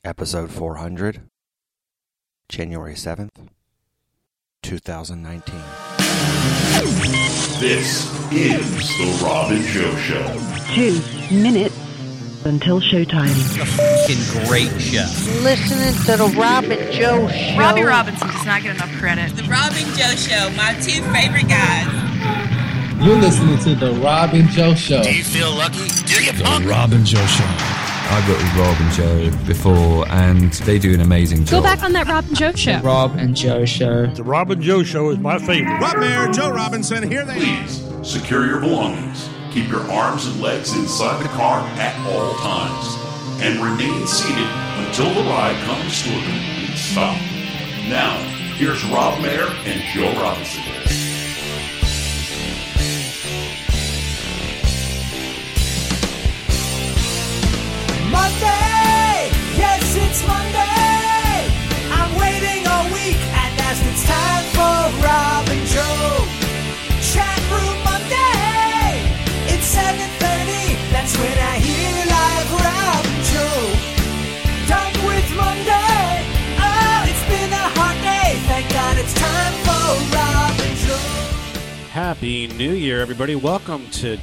Episode 400, January 7th, 2019. This is The Rob and Joe Show. 2 minutes until showtime. A fucking great show. Listening to The Rob and Joe Show. Robbie Robinson does not get enough credit. The Rob and Joe Show, my two favorite guys. You're listening to The Rob and Joe Show. Do you feel lucky? Do you punk? The Rob and Joe Show. I've worked with Rob and Joe before, and they do an amazing job. Go back on that Rob and Joe Show. The Rob and Joe Show. The Rob and Joe Show is my favorite. Rob Mayer, Joe Robinson, here they are. Please secure your belongings. Keep your arms and legs inside the car at all times. And remain seated until the ride comes to a complete stop. Now, here's Rob Mayer and Joe Robinson. Monday, yes, it's Monday. I'm waiting all week, and as it's time for Rob and Joe. Chat Room Monday, it's 7:30. That's when I hear live Rob and Joe. Done with Monday. Oh, it's been a hot day. Thank God it's time for Rob and Joe. Happy New Year, everybody. Welcome to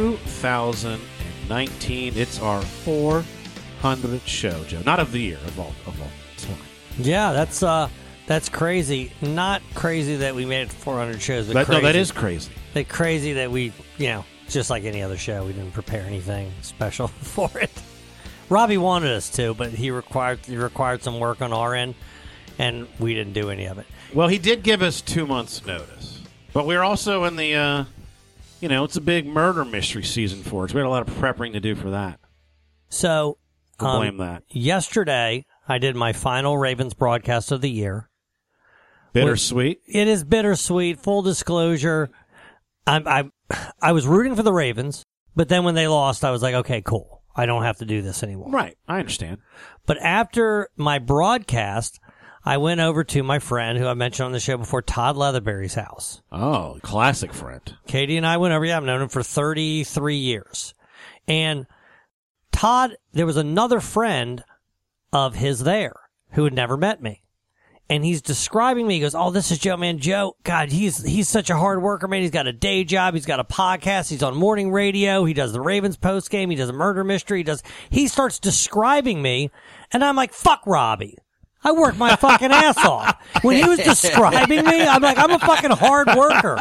2019. It's our 400th show, Joe. Not of the year, of all time. Yeah, that's crazy. Not crazy that we made it to 400 shows, but crazy. No, that is crazy. But crazy that we, just like any other show, we didn't prepare anything special for it. Robbie wanted us to, but he required some work on our end, and we didn't do any of it. Well, he did give us 2 months' notice, but we're also in the, it's a big murder mystery season for us. We had a lot of prepping to do for that. So, we'll blame that. Yesterday, I did my final Ravens broadcast of the year. Bittersweet? It is bittersweet. Full disclosure, I was rooting for the Ravens, but then when they lost, I was like, okay, cool. I don't have to do this anymore. Right. I understand. But after my broadcast, I went over to my friend, who I mentioned on the show before, Todd Leatherberry's house. Oh, classic friend. Katie and I went over. Yeah, I've known him for 33 years. And Todd, there was another friend of his there who had never met me. And he's describing me. He goes, oh, this is Joe, man. Joe, God, he's such a hard worker, man. He's got a day job. He's got a podcast. He's on morning radio. He does the Ravens post game. He does a murder mystery. He starts describing me. And I'm like, fuck Robbie. I work my fucking ass off. When he was describing me, I'm like, I'm a fucking hard worker.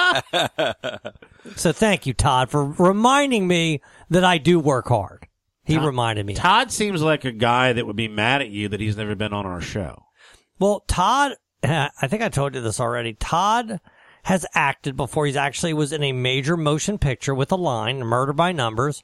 So thank you, Todd, for reminding me that I do work hard. He reminded me. Todd seems like a guy that would be mad at you that he's never been on our show. Well, Todd, I think I told you this already. Todd has acted before. He actually was in a major motion picture with a line, Murder by Numbers.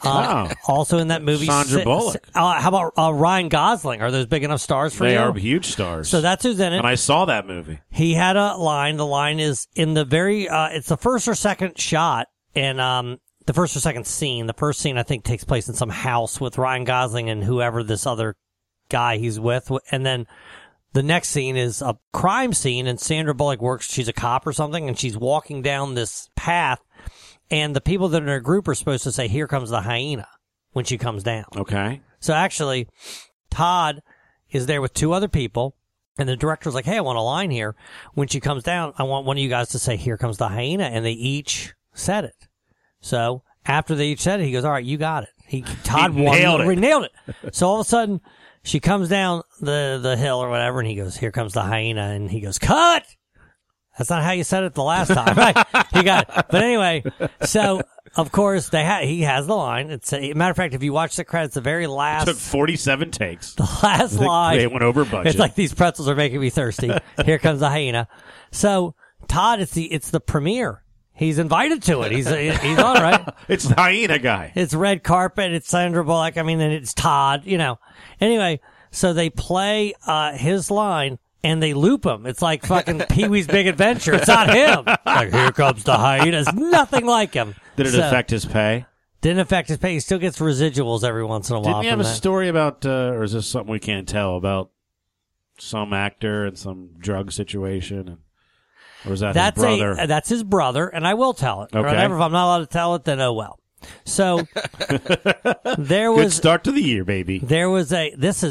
Also in that movie. Sandra Bullock. How about Ryan Gosling? Are those big enough stars for you? They are huge stars. So that's who's in it. And I saw that movie. He had a line. The line is in the very, it's the first or second shot, and the first or second scene. The first scene, I think, takes place in some house with Ryan Gosling and whoever this other guy he's with. And then the next scene is a crime scene, and Sandra Bullock she's a cop or something, and she's walking down this path, and the people that are in her group are supposed to say, here comes the hyena, when she comes down. Okay. So actually, Todd is there with two other people, and the director's like, hey, I want a line here. When she comes down, I want one of you guys to say, here comes the hyena, and they each said it. So after they each said it, he goes, all right, you got it. Todd nailed it. So all of a sudden, she comes down the hill or whatever, and he goes, here comes the hyena, and he goes, cut! That's not how you said it the last time, right? He got it. But anyway, so, of course, he has the line. It's matter of fact, if you watch the credits, the very last... It took 47 takes. The last line... They went over budget. It's like, these pretzels are making me thirsty. Here comes the hyena. So, Todd, it's the premiere. He's invited to it. He's on, right? It's the hyena guy. It's red carpet. It's Sandra Bullock. I mean, and it's Todd, Anyway, so they play his line, and they loop him. It's like fucking Pee-wee's Big Adventure. It's not him. Like, here comes the hyena. It's nothing like him. Did it affect his pay? Didn't affect his pay. He still gets residuals every once in a while. Didn't you have a story about, or is this something we can't tell, about some actor and some drug situation? Or was that his brother? That's his brother, and I will tell it. Okay. Whatever. If I'm not allowed to tell it, then oh well. So there was good start to the year, baby. There was this is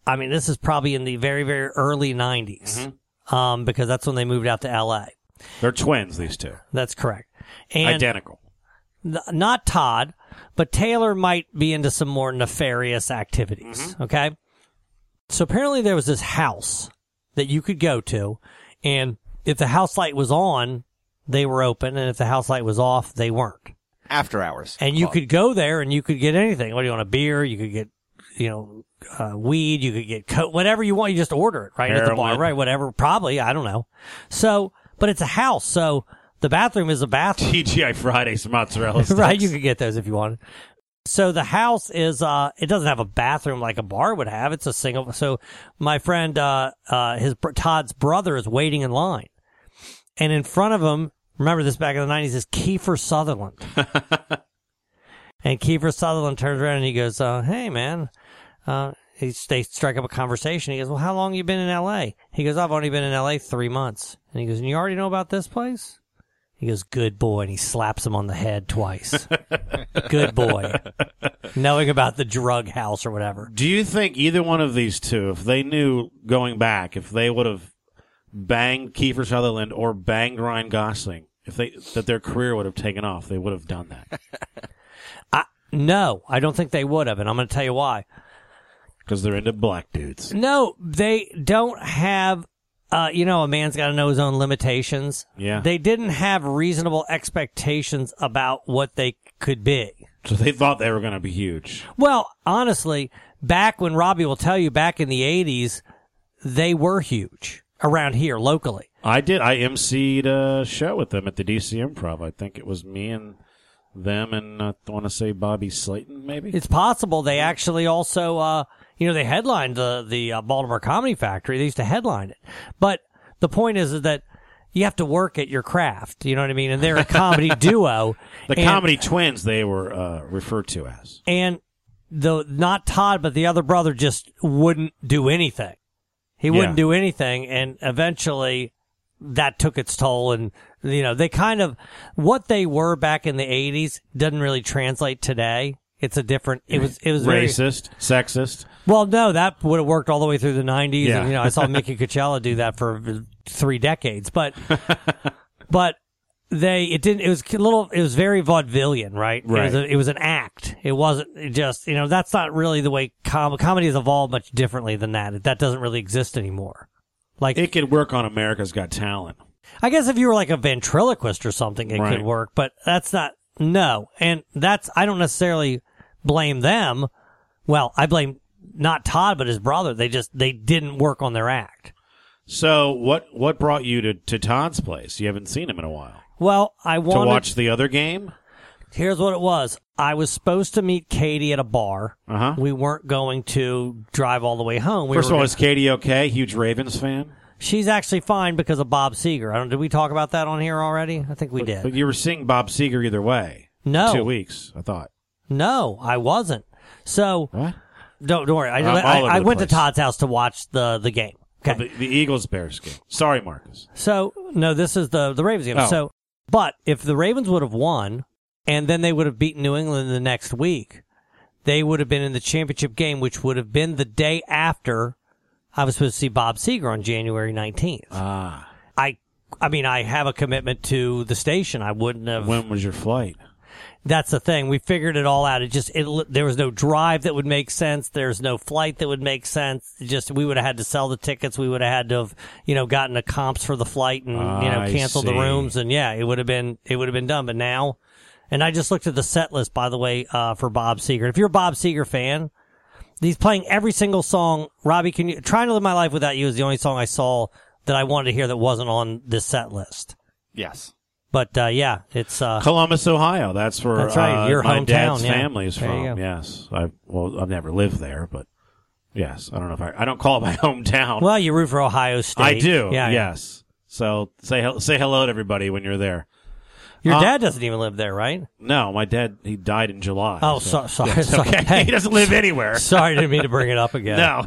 I mean, this is probably in the very, very early 90s, because that's when they moved out to L.A. They're twins, these two. That's correct. And identical. Not Todd, but Taylor might be into some more nefarious activities, okay? So apparently there was this house that you could go to, and if the house light was on, they were open, and if the house light was off, they weren't. After hours. And you could go there and you could get anything. What do you want, a beer? You could get, weed. You could get coke, whatever you want. You just order it right at the bar, right? Whatever. Probably. I don't know. So, but it's a house. So the bathroom is a bathroom. TGI Fridays mozzarella sticks. Right. You could get those if you wanted. So the house is, it doesn't have a bathroom like a bar would have. It's a single. So my friend, Todd's brother is waiting in line, and in front of him, remember this back in the 90s, is Kiefer Sutherland. And Kiefer Sutherland turns around and he goes, hey, man. They strike up a conversation. He goes, well, how long have you been in L.A.? He goes, I've only been in L.A. 3 months. And he goes, and you already know about this place? He goes, good boy. And he slaps him on the head twice. Good boy. Knowing about the drug house or whatever. Do you think either one of these two, if they knew going back, if they would have banged Kiefer Sutherland or banged Ryan Gosling, that their career would have taken off, they would have done that? No, I don't think they would have, and I'm going to tell you why. Because they're into black dudes. No, they don't have, a man's got to know his own limitations. Yeah. They didn't have reasonable expectations about what they could be. So they thought they were going to be huge. Well, honestly, back when Robbie will tell you, back in the 80s, they were huge around here locally. I did. I emceed a show with them at the DC Improv. I think it was me and them and I want to say Bobby Slayton, maybe. It's possible. They actually also, they headlined the Baltimore Comedy Factory. They used to headline it. But the point is that you have to work at your craft. You know what I mean? And they're a comedy duo. The comedy twins, they were referred to as. And not Todd, but the other brother just wouldn't do anything. He wouldn't do anything, and eventually that took its toll. And they kind of, what they were back in the 80s doesn't really translate today. It's a different, it was racist, sexist. Well, no, that would have worked all the way through the 90s. Yeah. And, I saw Mickey Coachella do that for 3 decades, but it was very vaudevillian, right? Right. It was an act. It wasn't just, that's not really the way comedy has evolved much differently than that. That doesn't really exist anymore. Like, it could work on America's Got Talent. I guess if you were like a ventriloquist or something, it could work, but that's not, no. And I don't necessarily blame them. Well, I blame not Todd, but his brother. They didn't work on their act. So what brought you to Todd's place? You haven't seen him in a while. Well, I wanted to watch the other game. Here's what it was. I was supposed to meet Katie at a bar. We weren't going to drive all the way home. First of all, is Katie okay? Huge Ravens fan? She's actually fine because of Bob Seger. Did we talk about that on here already? I think we did. But you were seeing Bob Seger either way. No. 2 weeks, I thought. No, I wasn't. So what? Don't worry. I went to Todd's house to watch the game. Okay. The Eagles-Bears game. Sorry, Marcus. So, no, this is the Ravens game. Oh. So, but if the Ravens would have won, and then they would have beaten New England the next week, they would have been in the championship game, which would have been the day after I was supposed to see Bob Seger on January 19th. Ah. I have a commitment to the station. I wouldn't have. When was your flight? That's the thing. We figured it all out. There was no drive that would make sense. There's no flight that would make sense. We would have had to sell the tickets. We would have had to have, gotten the comps for the flight and, canceled the rooms. And yeah, it would have been done. But now, and I just looked at the set list, by the way, for Bob Seger. If you're a Bob Seger fan, he's playing every single song. Robbie, Trying to Live My Life Without You is the only song I saw that I wanted to hear that wasn't on this set list. Yes. But, it's, Columbus, Ohio. That's where, that's right. Your my hometown, dad's yeah. family is from. Yes. I've never lived there, but yes. I don't know if I don't call it my hometown. Well, you root for Ohio State. I do. Yeah. Yes. So say hello to everybody when you're there. Your dad doesn't even live there, right? No, my dad, he died in July. Oh, sorry. Yes, okay. Hey, he doesn't live anywhere. Sorry, didn't mean to bring it up again. No,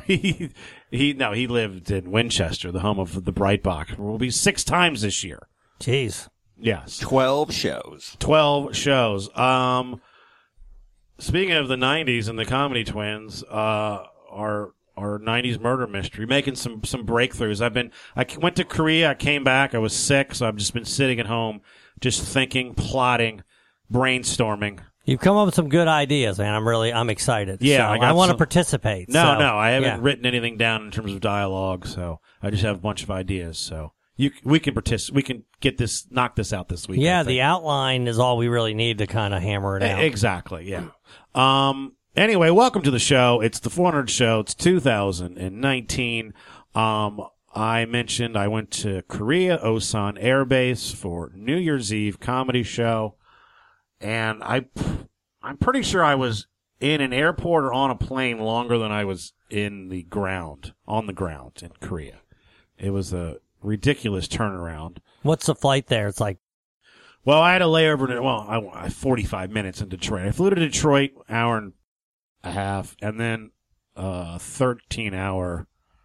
he lived in Winchester, the home of the Breitbach. Will be 6 times this year. Jeez. Yes. 12 shows. 12 shows. Speaking of the 90s and the comedy twins, our or 90s murder mystery, making some breakthroughs. I went to Korea, I came back, I was sick, so I've just been sitting at home, just thinking, plotting, brainstorming. You've come up with some good ideas, man. I'm excited. Yeah, so I want to participate. No, I haven't written anything down in terms of dialogue, so I just have a bunch of ideas. So we can participate. We can knock this out this week. Yeah, the outline is all we really need to kind of hammer it out. Exactly. Yeah. Anyway, welcome to the show. It's the 400 show. It's 2019. I mentioned I went to Korea, Osan Air Base for New Year's Eve comedy show. And I'm pretty sure I was in an airport or on a plane longer than I was on the ground in Korea. It was a ridiculous turnaround. What's the flight there? It's like, well, I had a layover. I 45 minutes in Detroit. I flew to Detroit, hour and a half, and then a 13-hour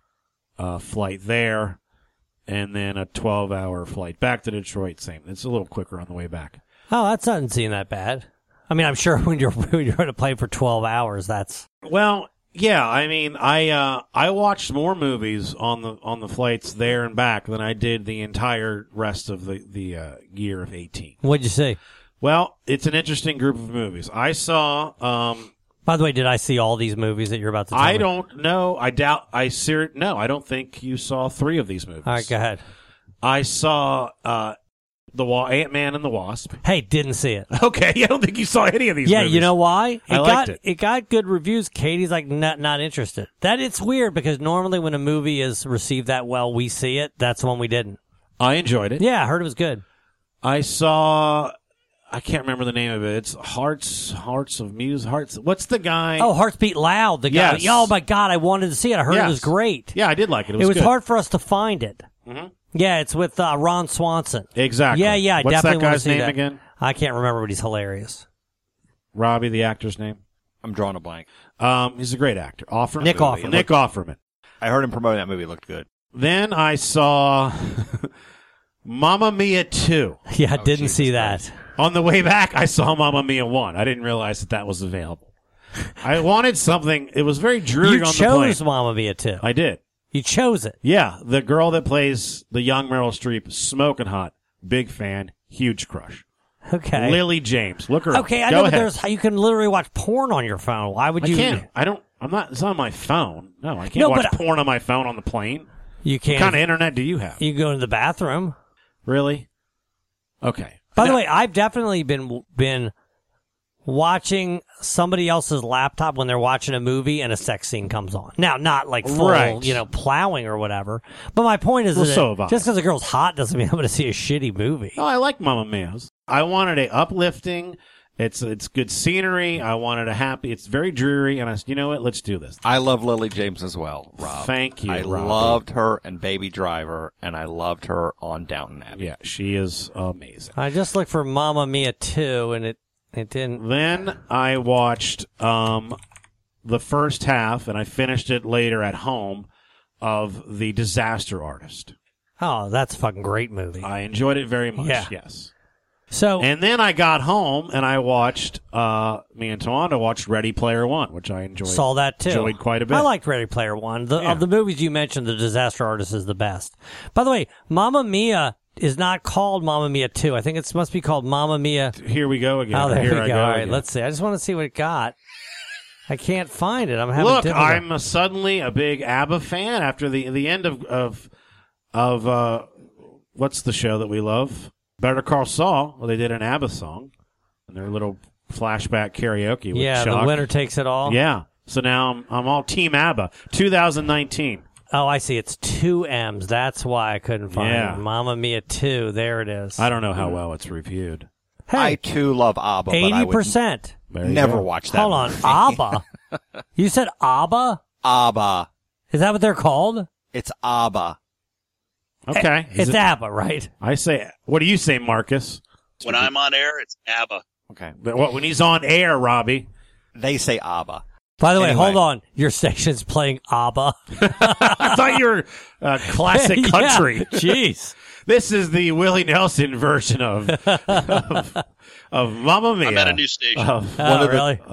flight there, and then a 12-hour flight back to Detroit. Same. It's a little quicker on the way back. Oh, that doesn't seem that bad. I mean, I'm sure when you're on a plane for 12 hours, that's... Well, yeah. I mean, I watched more movies on the flights there and back than I did the entire rest of the year of 18. What'd you see? Well, it's an interesting group of movies. I saw... By the way, did I see all these movies that you're about to tell me? I don't know. I doubt... No, I don't think you saw 3 of these movies. All right, go ahead. I saw... The Ant-Man and the Wasp. Hey, didn't see it. Okay, I don't think you saw any of these movies. Yeah, you know why? I liked it. It got good reviews. Katie's like, not interested. It's weird because normally when a movie is received that well, we see it. That's the one we didn't. I enjoyed it. Yeah, I heard it was good. I saw... I can't remember the name of it. It's Hearts of Muse. What's the guy? Oh, Hearts Beat Loud. The guy. Yes. Oh, my God, I wanted to see it. I heard it was great. Yeah, I did like it. It was good. hard for us to find it. Mm-hmm. Yeah, it's with Ron Swanson. Exactly. Yeah, I What's definitely that want to guy's see name that. again? I can't remember, but he's hilarious. Robbie, the actor's name? I'm drawing a blank. He's a great actor. Nick Offerman. Nick Offerman. I heard him promoting that movie. It looked good. Then I saw Mamma Mia 2. Yeah, I didn't see that. On the way back, I saw Mamma Mia 1. I didn't realize that was available. I wanted something. It was very dreary on the plane. You chose Mamma Mia 2. I did. You chose it. Yeah, the girl that plays the young Meryl Streep, smoking hot, big fan, huge crush. Okay. Lily James, look her up. Okay, I Go know, ahead. but you can literally watch porn on your phone. Why would you? I can't. I'm not. It's on my phone. No, I can't watch porn on my phone on the plane. You can't. What kind of internet do you have? You go to the bathroom. Really? Okay. By the way, I've definitely been watching somebody else's laptop when they're watching a movie and a sex scene comes on. Now, not like full, plowing or whatever. But my point is, just because a girl's hot doesn't mean I'm going to see a shitty movie. Oh, I like Mamma Mia's. I wanted a uplifting. It's good scenery. I wanted a happy. It's very dreary, and I said, you know what? Let's do this. I love Lily James as well, Rob. Thank you, I Rob. loved her in Baby Driver, and I loved her on Downton Abbey. Yeah, she is amazing. I just looked for Mamma Mia 2, and it didn't. Then I watched the first half, and I finished it later at home, of The Disaster Artist. Oh, that's a fucking great movie. I enjoyed it very much, yeah. Yes. And then I got home, and I watched, me and Tawanda watched Ready Player One, which I enjoyed. Saw that, too. Enjoyed quite a bit. I liked Ready Player One. Of the movies you mentioned, The Disaster Artist is the best. By the way, Mamma Mia is not called Mamma Mia 2. I think it must be called Mamma Mia. Here we go again. Oh, there Here we go. All right, again. let's see. I just want to see what it got. I can't find it. I'm having Look, difficulty. I'm suddenly a big ABBA fan after the end of what's the show that we love? Better Call Saul. Well, they did an ABBA song and their little flashback karaoke. With Yeah, Chuck. The Winner Takes It All. Yeah. So now I'm all Team ABBA. 2019. Oh, I see. It's 2 M's. That's why I couldn't find it. Mamma Mia 2. There it is. I don't know how well it's reviewed. Hey, I, too, love ABBA, 80%. but I would never watch that Hold on. movie. ABBA? You said ABBA? ABBA. Is that what they're called? It's ABBA. Okay. It's ABBA, right? I say, what do you say, Marcus? When I'm on air, it's ABBA. Okay. But when he's on air, Robbie? They say ABBA. By the way, hold on. Your station's playing ABBA. I thought you were classic country. Yeah, jeez. This is the Willie Nelson version of Mamma Mia. I'm at a new station. Really?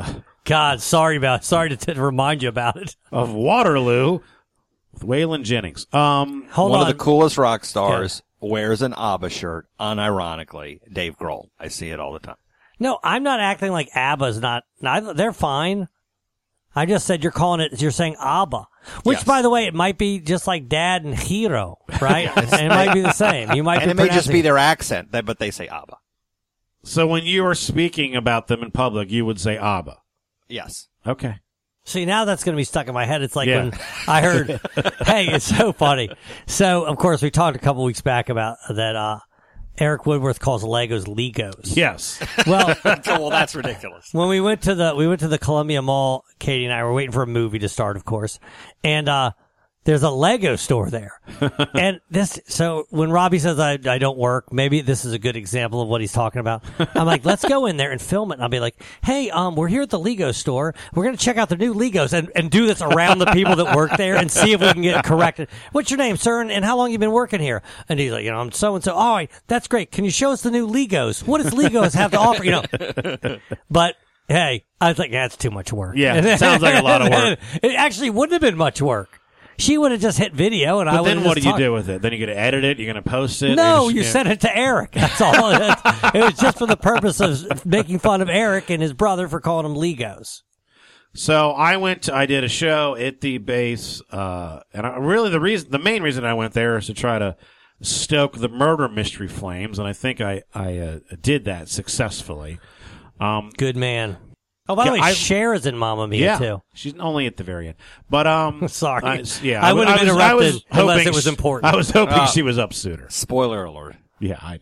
God, sorry to remind you about it. Of Waterloo with Waylon Jennings. One of the coolest rock stars wears an ABBA shirt, unironically. Dave Grohl. I see it all the time. No, I'm not acting like ABBA's not. They're fine. I just said you're saying ABBA. Which, by the way, it might be just like Dad and Hero, right? And it might be the same. You might and it may just be their accent, but they say ABBA. So when you are speaking about them in public, you would say ABBA? Yes. Okay. See, now that's going to be stuck in my head. It's like when I heard, hey, it's so funny. So, of course, we talked a couple weeks back about that Eric Woodworth calls Legos Legos. Yes. Well, well, that's ridiculous. When we went to the Columbia Mall, Katie and I were waiting for a movie to start, of course, and there's a Lego store there. And so when Robbie says I don't work, maybe this is a good example of what he's talking about. I'm like, let's go in there and film it. And I'll be like, hey, we're here at the Lego store. We're going to check out the new Legos and do this around the people that work there and see if we can get it corrected. What's your name, sir? And how long you been working here? And he's like, I'm so-and-so. All right, that's great. Can you show us the new Legos? What does Legos have to offer? But hey, I was like, it's too much work. Yeah, it sounds like a lot of work. It actually wouldn't have been much work. She would have just hit video, and I would. But then what do you do with it? Then you're going to edit it. You're going to post it. No, you send it to Eric. That's all. It was just for the purpose of making fun of Eric and his brother for calling him Legos. So I did a show at the base, and the main reason I went there is to try to stoke the murder mystery flames, and I think I did that successfully. Good man. Oh, by the way, Cher is in Mamma Mia, too. She's only at the very end. But, sorry. I would have interrupted unless it was important. I was hoping she was up sooner. Spoiler alert. Yeah, I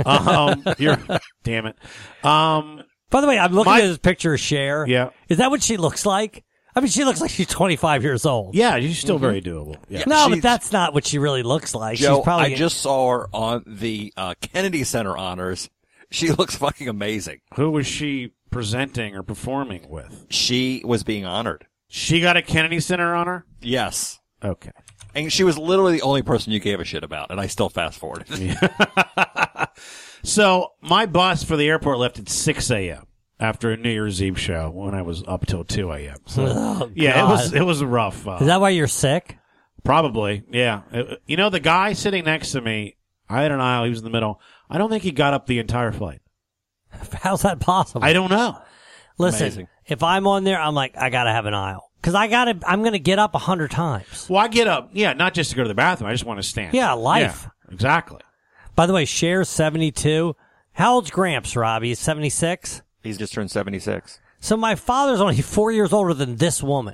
know. Damn it. By the way, I'm looking at this picture of Cher. Yeah. Is that what she looks like? I mean, she looks like she's 25 years old. Yeah, she's still very doable. Yeah. No, but that's not what she really looks like. Joe, she's probably... I just saw her on the Kennedy Center honors. She looks fucking amazing. Who was she presenting or performing with? She was being honored. She got a Kennedy Center honor? Yes. Okay. And she was literally the only person you gave a shit about, and I still fast forwarded. Yeah. So my bus for the airport left at 6 a.m. after a New Year's Eve show when I was up till 2 a.m. So, it was rough. Is that why you're sick? Probably, yeah. The guy sitting next to me, I had an aisle, he was in the middle. I don't think he got up the entire flight. How's that possible? I don't know. Listen, Amazing. If I'm on there, I'm like, I gotta have an aisle. Because I'm gonna get up 100 times. Well, I get up, not just to go to the bathroom. I just want to stand. Yeah, life. Yeah, exactly. By the way, Cher's 72. How old's Gramps, Robbie? He's 76? He's just turned 76. So my father's only 4 years older than this woman.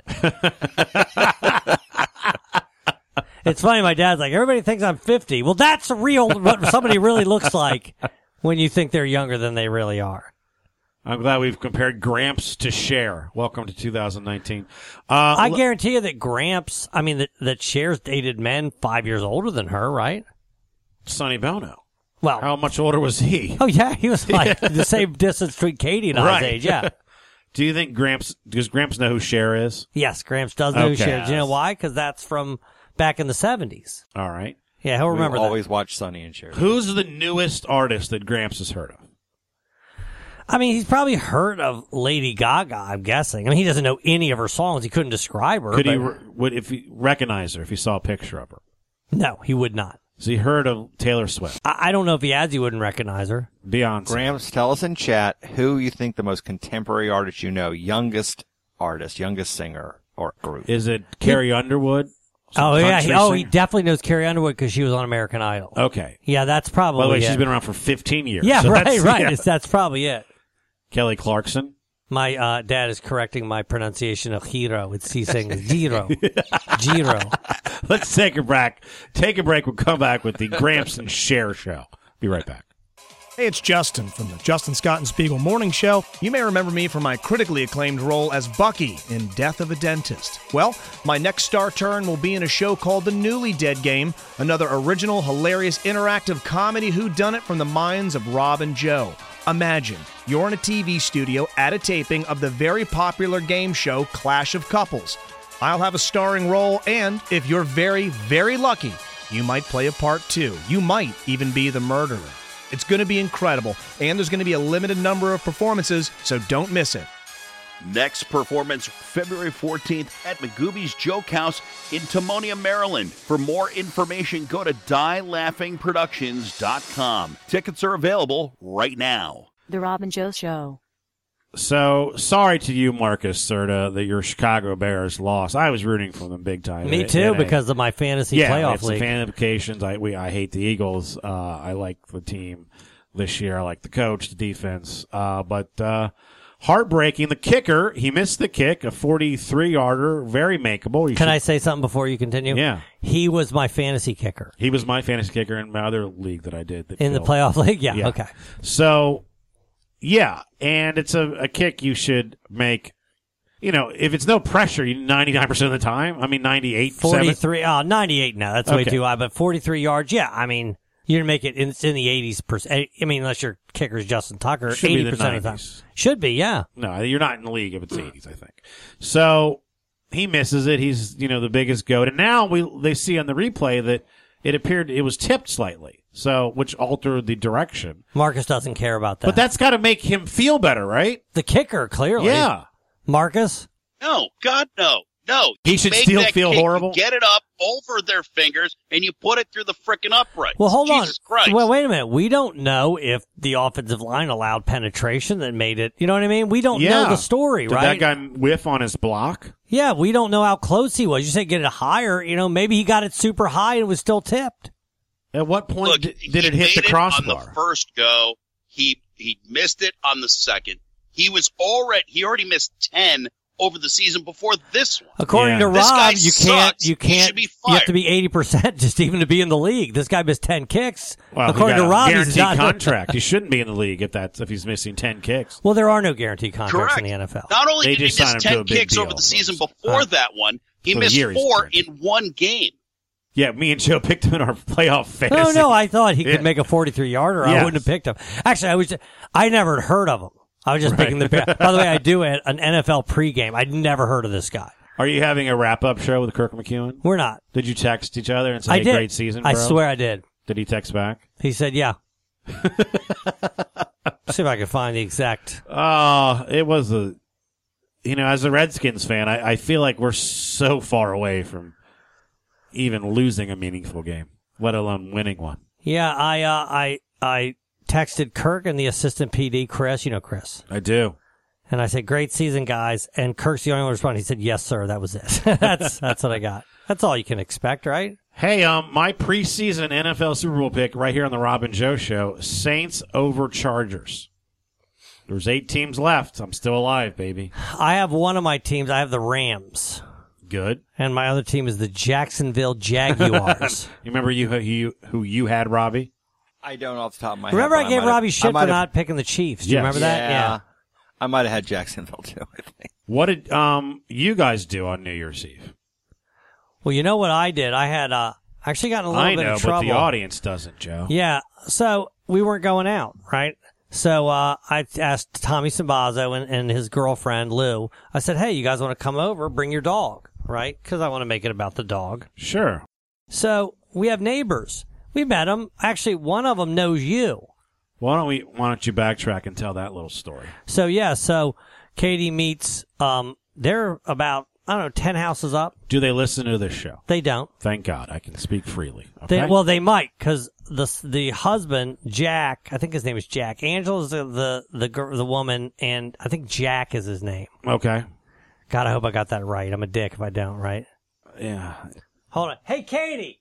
It's funny, my dad's like, everybody thinks I'm 50. Well, that's what somebody really looks like when you think they're younger than they really are. I'm glad we've compared Gramps to Cher. Welcome to 2019. I guarantee you that Gramps, that Cher's dated men 5 years older than her, right? Sonny Bono. Well, how much older was he? Oh, yeah, he was like the same distance between Katie and I's age, yeah. Do you think does Gramps know who Cher is? Yes, Gramps does know who Cher is. Do you know why? Because that's from back in the 70s. All right. Yeah, he'll remember that. Always watch Sonny and Cher. Who's the newest artist that Gramps has heard of? He's probably heard of Lady Gaga, I'm guessing. He doesn't know any of her songs. He couldn't describe her. Would if he recognize her, if he saw a picture of her? No, he would not. Has he heard of Taylor Swift? I don't know if he has. He wouldn't recognize her. Beyonce. Gramps, tell us in chat who you think the most contemporary artist you know, youngest singer or group. Is it Carrie Underwood? Oh, yeah. He definitely knows Carrie Underwood because she was on American Idol. Okay. Yeah, that's probably By the way, it. she's been around for 15 years. Yeah, so right. Yeah. That's probably it. Kelly Clarkson. My dad is correcting my pronunciation of hero. He's saying Giro. Giro. Let's take a break. We'll come back with the Gramps and Cher show. Be right back. Hey, it's Justin from the Justin Scott and Spiegel Morning Show. You may remember me from my critically acclaimed role as Bucky in Death of a Dentist. Well, my next star turn will be in a show called The Newly Dead Game, another original, hilarious, interactive comedy whodunit from the minds of Rob and Joe. Imagine you're in a TV studio at a taping of the very popular game show Clash of Couples. I'll have a starring role, and if you're very, very lucky, you might play a part too. You might even be the murderer. It's going to be incredible, and there's going to be a limited number of performances, so don't miss it. Next performance February 14th at Magooby's Joke House in Timonium, Maryland. For more information, go to dielaughingproductions.com. Tickets are available right now. The Rob and Joe Show. So, sorry to you, Marcus Serta, that your Chicago Bears lost. I was rooting for them big time. Me too, because of my fantasy playoff league. Yeah, fan implications. I hate the Eagles. I like the team this year. I like the coach, the defense. But heartbreaking. The kicker, he missed the kick, a 43-yarder, very makeable. Can I say something before you continue? Yeah. He was my fantasy kicker. He was my fantasy kicker in my other league that I did. In the playoff league? Yeah, okay. So, yeah, and it's a kick you should make. You know, if it's no pressure, 99% of the time. I mean, 98, 43. 98 now. That's way too high. But 43 yards, yeah. I mean, you're going to make it in the 80s%. I mean, unless your kicker's Justin Tucker, 80% of the time. Should be, yeah. No, you're not in the league if it's 80s, I think. So he misses it. He's, the biggest goat. And now they see on the replay that it appeared it was tipped slightly. So, which altered the direction. Marcus doesn't care about that. But that's got to make him feel better, right? The kicker, clearly. Yeah. Marcus? No, God, no. No. He should still feel horrible? You get it up over their fingers, and you put it through the frickin' upright. Well, hold Jesus on. Christ. Well, wait a minute. We don't know if the offensive line allowed penetration that made it. You know what I mean? We don't know the story, Did right? that guy whiff on his block? Yeah, we don't know how close he was. You say get it higher. Maybe he got it super high and it was still tipped. At what point did it hit the crossbar? On the first go, he missed it on the second. He already missed 10 over the season before this one. According to Rob, you have to be 80% just even to be in the league. This guy missed 10 kicks. Well, according to Rob, he's not contract. He shouldn't be in the league if he's missing 10 kicks. Well, there are no guaranteed contracts in the NFL. Not only did he miss 10 kicks over the season before that one, he missed 4 in one game. Yeah, me and Joe picked him in our playoff fantasy. No, I thought he could make a 43-yarder. I wouldn't have picked him. Actually, I never heard of him. I was just picking the. By the way, I do an NFL pregame. I'd never heard of this guy. Are you having a wrap-up show with Kirk McEwen? We're not. Did you text each other and say, I did. Great season, bro? I swear I did. Did he text back? He said, yeah. See if I can find the exact. It was as a Redskins fan, I feel like we're so far away from even losing a meaningful game, let alone winning one. Yeah, I texted Kirk and the assistant PD, Chris. You know Chris. I do. And I said, great season, guys. And Kirk's the only one responding. He said, yes, sir. That was it. That's what I got. That's all you can expect, right? Hey, my preseason NFL Super Bowl pick right here on the Rob and Joe Show, Saints over Chargers. There's 8 teams left. I'm still alive, baby. I have one of my teams. I have the Rams. Good. And my other team is the Jacksonville Jaguars. You remember who you had, Robbie? I don't off the top of my Remember head. I gave Robbie shit for not picking the Chiefs. Do you remember that? Yeah. I might have had Jacksonville too, I think. What did you guys do on New Year's Eve? Well, you know what I did? I had actually gotten a little bit of trouble. I know, but the audience doesn't, Joe. Yeah. So we weren't going out, right? So I asked Tommy Sambazo and his girlfriend, Lou. I said, hey, you guys want to come over? Bring your dog, right? Because I want to make it about the dog. Sure. So we have neighbors. We met them. Actually, one of them knows you. Why don't you backtrack and tell that little story? So Katie meets, they're about, 10 houses up. Do they listen to this show? They don't. Thank God. I can speak freely. Okay? They might, because the husband, Jack, I think his name is Jack. Angela's the woman, and I think Jack is his name. Okay. God, I hope I got that right. I'm a dick if I don't, right? Yeah. Hold on. Hey, Katie!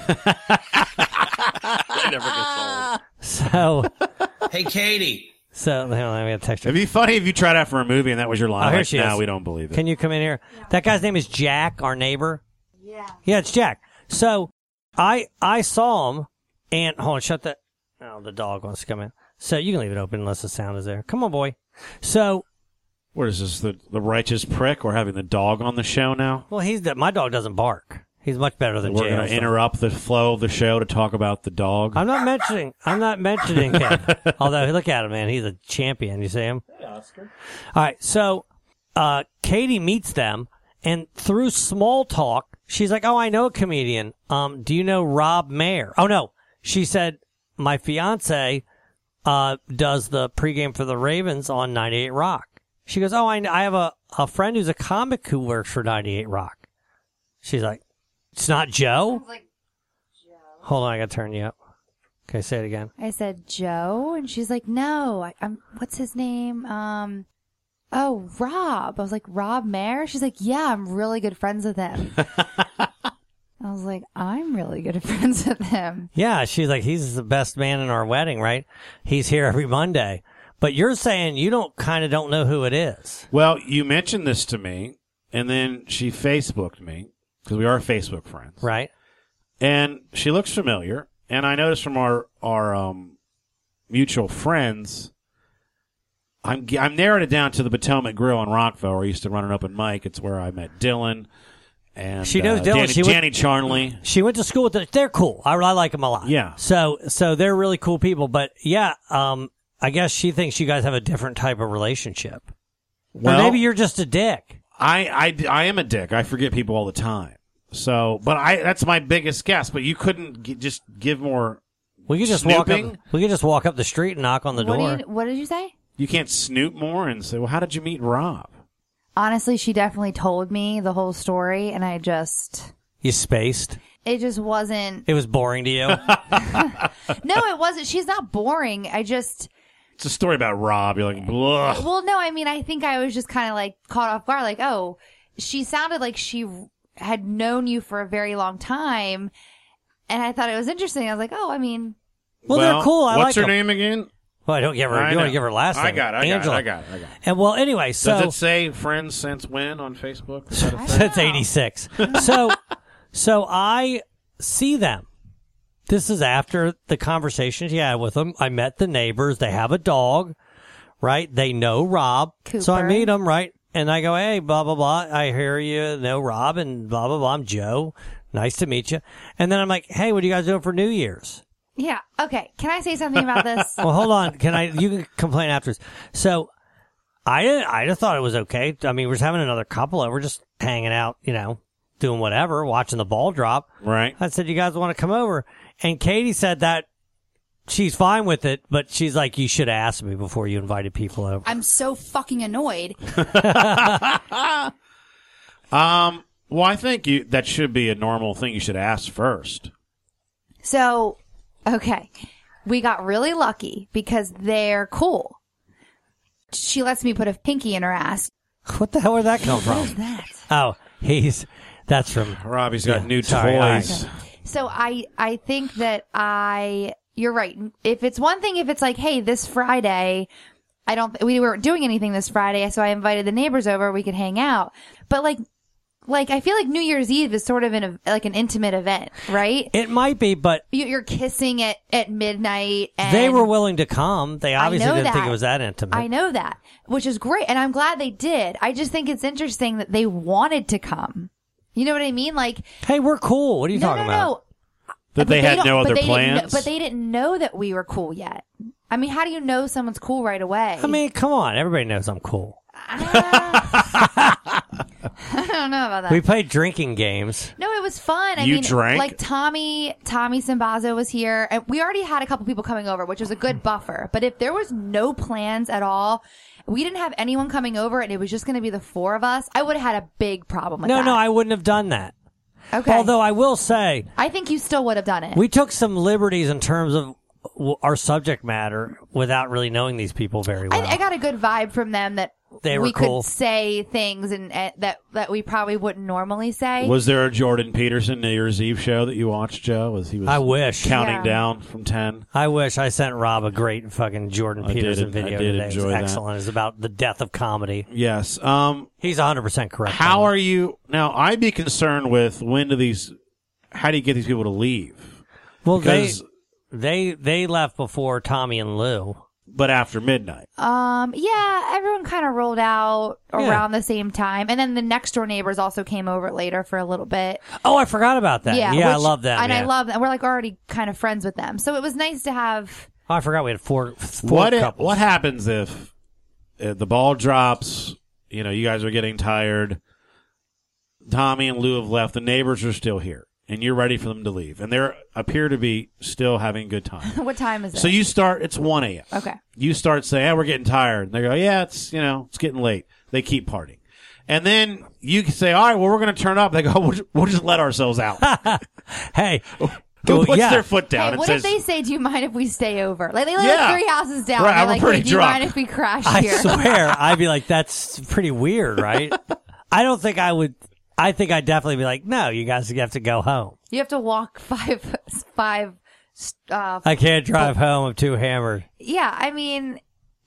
That never gets old. Hey, Katie! So, let me text her. It'd be funny if you tried out for a movie and that was your line. Oh, here she is. No, we don't believe it. Can you come in here? That guy's name is Jack, our neighbor. Yeah. Yeah, it's Jack. So, I saw him, and, hold on, shut that. Oh, the dog wants to come in. So, you can leave it open unless the sound is there. Come on, boy. So. What is this, the righteous prick? We're having the dog on the show now? Well, my dog doesn't bark. He's much better than We're Jay. going to interrupt the flow of the show to talk about the dog. I'm not mentioning him. Although, look at him, man. He's a champion. You see him? Hey, Oscar. All right. So, Katie meets them, and through small talk, she's like, oh, I know a comedian. Do you know Rob Mayer? Oh, no. She said, my fiance does the pregame for the Ravens on 98 Rock. She goes, oh, I have a friend who's a comic who works for 98 Rock. She's like, it's not Joe? Hold on, I got to turn you up. Okay, say it again. I said, Joe? And she's like, no, what's his name? Oh, Rob. I was like, Rob Mayer? She's like, yeah, I'm really good friends with him. I was like, I'm really good friends with him. Yeah, she's like, he's the best man in our wedding, right? He's here every Monday. But you're saying you don't know who it is. Well, you mentioned this to me, and then she Facebooked me, because we are Facebook friends. Right. And she looks familiar, and I noticed from our mutual friends, I'm narrowed it down to the Potomac Grill in Rockville, where I used to run an open mic. It's where I met Dylan. And she knows Dylan. Janny Charnley. She went to school with them. They're cool. I like them a lot. Yeah. So they're really cool people. But yeah, I guess she thinks you guys have a different type of relationship. Well, or maybe you're just a dick. I am a dick. I forget people all the time. So, but that's my biggest guess. But you couldn't just give more. We could just walk up the street and knock on the door. What did you say? You can't snoop more and say, well, how did you meet Rob? Honestly, she definitely told me the whole story, and I just... You spaced? It just wasn't... It was boring to you? No, it wasn't. She's not boring. It's a story about Rob. You're like, blah. Well, no, I mean, I think I was just kind of like caught off guard. Like, oh, she sounded like she had known you for a very long time, and I thought it was interesting. I was like, oh, I mean... Well, they're cool. I like them. What's her name again? Well, I don't give her. You want to give her last name? I got it. I got it. And well, anyway, so does it say friends since when on Facebook? Since '86. So I see them. This is after the conversations you had with them. I met the neighbors. They have a dog, right? They know Rob. Cooper. So I meet them, right? And I go, hey, blah blah blah. I hear you know Rob and blah blah blah. I'm Joe. Nice to meet you. And then I'm like, hey, what are you guys doing for New Year's? Yeah. Okay. Can I say something about this? Well, hold on. You can complain afterwards. So I just thought it was okay. I mean, we're just having another couple over, just hanging out, doing whatever, watching the ball drop. Right. I said, you guys want to come over? And Katie said that she's fine with it, but she's like, you should ask me before you invited people over. I'm so fucking annoyed. Well, I think that should be a normal thing. You should ask first. So... Okay. We got really lucky because they're cool. She lets me put a pinky in her ass. What the hell did that come from? What is that? Oh, that's from... Robbie's got new toys. So I think that you're right. If it's one thing, if it's like, hey, this Friday, we weren't doing anything this Friday, so I invited the neighbors over, we could hang out. But like I feel like New Year's Eve is sort of an intimate event, right? It might be, but you're kissing at midnight. And they were willing to come. They obviously didn't think it was that intimate. I know that, which is great, and I'm glad they did. I just think it's interesting that they wanted to come. You know what I mean? Like, hey, we're cool. What are you talking about? That they had no other plans? But they didn't know that we were cool yet. I mean, how do you know someone's cool right away? I mean, come on. Everybody knows I'm cool. I don't know about that. We played drinking games. No, it was fun. I You mean, drank? like Tommy Simbazo was here, and we already had a couple people coming over, which was a good buffer. But if there was no plans at all, we didn't have anyone coming over, and it was just going to be the four of us, I would have had a big problem with that. No, I wouldn't have done that. Okay. Although I will say, I think you still would have done it. We took some liberties in terms of our subject matter without really knowing these people very well. I got a good vibe from them that they were we cool. could say things and that we probably wouldn't normally say. Was there a Jordan Peterson New Year's Eve show that you watched, Joe? I wish. Counting down from 10? I wish. I sent Rob a great fucking Jordan Peterson video today. Enjoy it was excellent. It's about the death of comedy. Yes. He's 100% correct. How are you... Now, I'd be concerned with how do you get these people to leave? Well, because they left before Tommy and Lou. But after midnight. Yeah, everyone kind of rolled out around the same time. And then the next door neighbors also came over later for a little bit. Oh, I forgot about that. Yeah, I love them. And I love them. We're like already kind of friends with them. So it was nice to have... Oh, I forgot we had four couples. What happens if the ball drops, you guys are getting tired, Tommy and Lou have left, the neighbors are still here, and you're ready for them to leave, and they appear to be still having a good time. What time is it? So you start. It's 1 a.m. Okay. You start saying, "Hey, we're getting tired," and they go, "Yeah, it's getting late." They keep partying, and then you can say, "All right, well, we're going to turn up." They go, "We'll just let ourselves out." Hey. Who puts their foot down Hey, and what says, if they say, "Do you mind if we stay over?" Like they live Yeah. 3 houses down. Right, They're I'm like, pretty "Hey, do you drunk." mind if we crash I here?" swear, I'd be like, that's pretty weird, right? I don't think I would. I think I'd definitely be like, no, you guys have to go home. You have to walk five. I can't drive home. I'm too hammered. Yeah, I mean,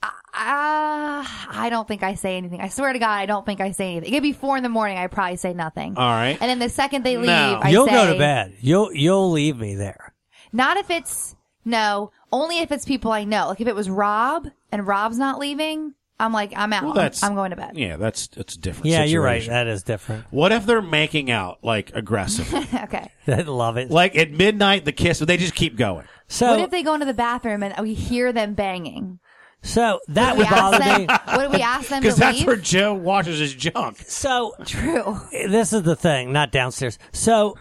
I don't think I say anything. I swear to God, I don't think I say anything. It could be 4 a.m. I probably say nothing. All right. And then the second they leave, No. You'll say, go to bed. You'll leave me there. Not if it's only if it's people I know. Like if it was Rob and Rob's not leaving, I'm like, I'm out. Well, I'm going to bed. Yeah, that's a different Yeah, situation. you're right. That is different. What if they're making out, like, aggressively? Okay. I love it. Like, at midnight, the kiss, but they just keep going. So What if they go into the bathroom and we hear them banging? So that Would would we ask bother me. them- What do we ask them to Because that's leave? where Joe washes his junk. So True. this is the thing, not downstairs. So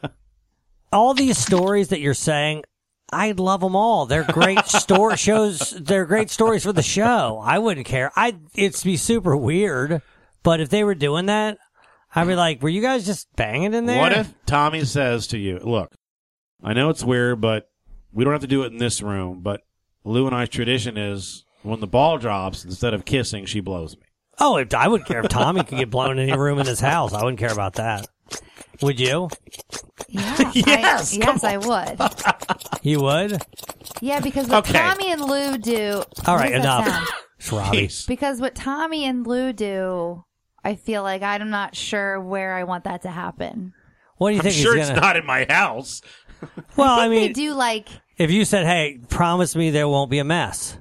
all these stories that you're saying, I love them all. They're great shows. They're great stories for the show. I wouldn't care. It'd be super weird, but if they were doing that, I'd be like, were you guys just banging in there? What if Tommy says to you, look, I know it's weird, but we don't have to do it in this room, but Lou and I's tradition is when the ball drops, instead of kissing, she blows me. Oh, I wouldn't care if Tommy could get blown in any room in his house. I wouldn't care about that. Would you? Yeah. Yes, I would. You would? Yeah, because what Okay. Tommy and Lou do. All right, what does that enough. sound? It's Robbie. Jeez. Because what Tommy and Lou do, I feel like I'm not sure where I want that to happen. What do you I'm think sure he's it's gonna... not in my house. Well, I They mean, do like. if you said, hey, promise me there won't be a mess.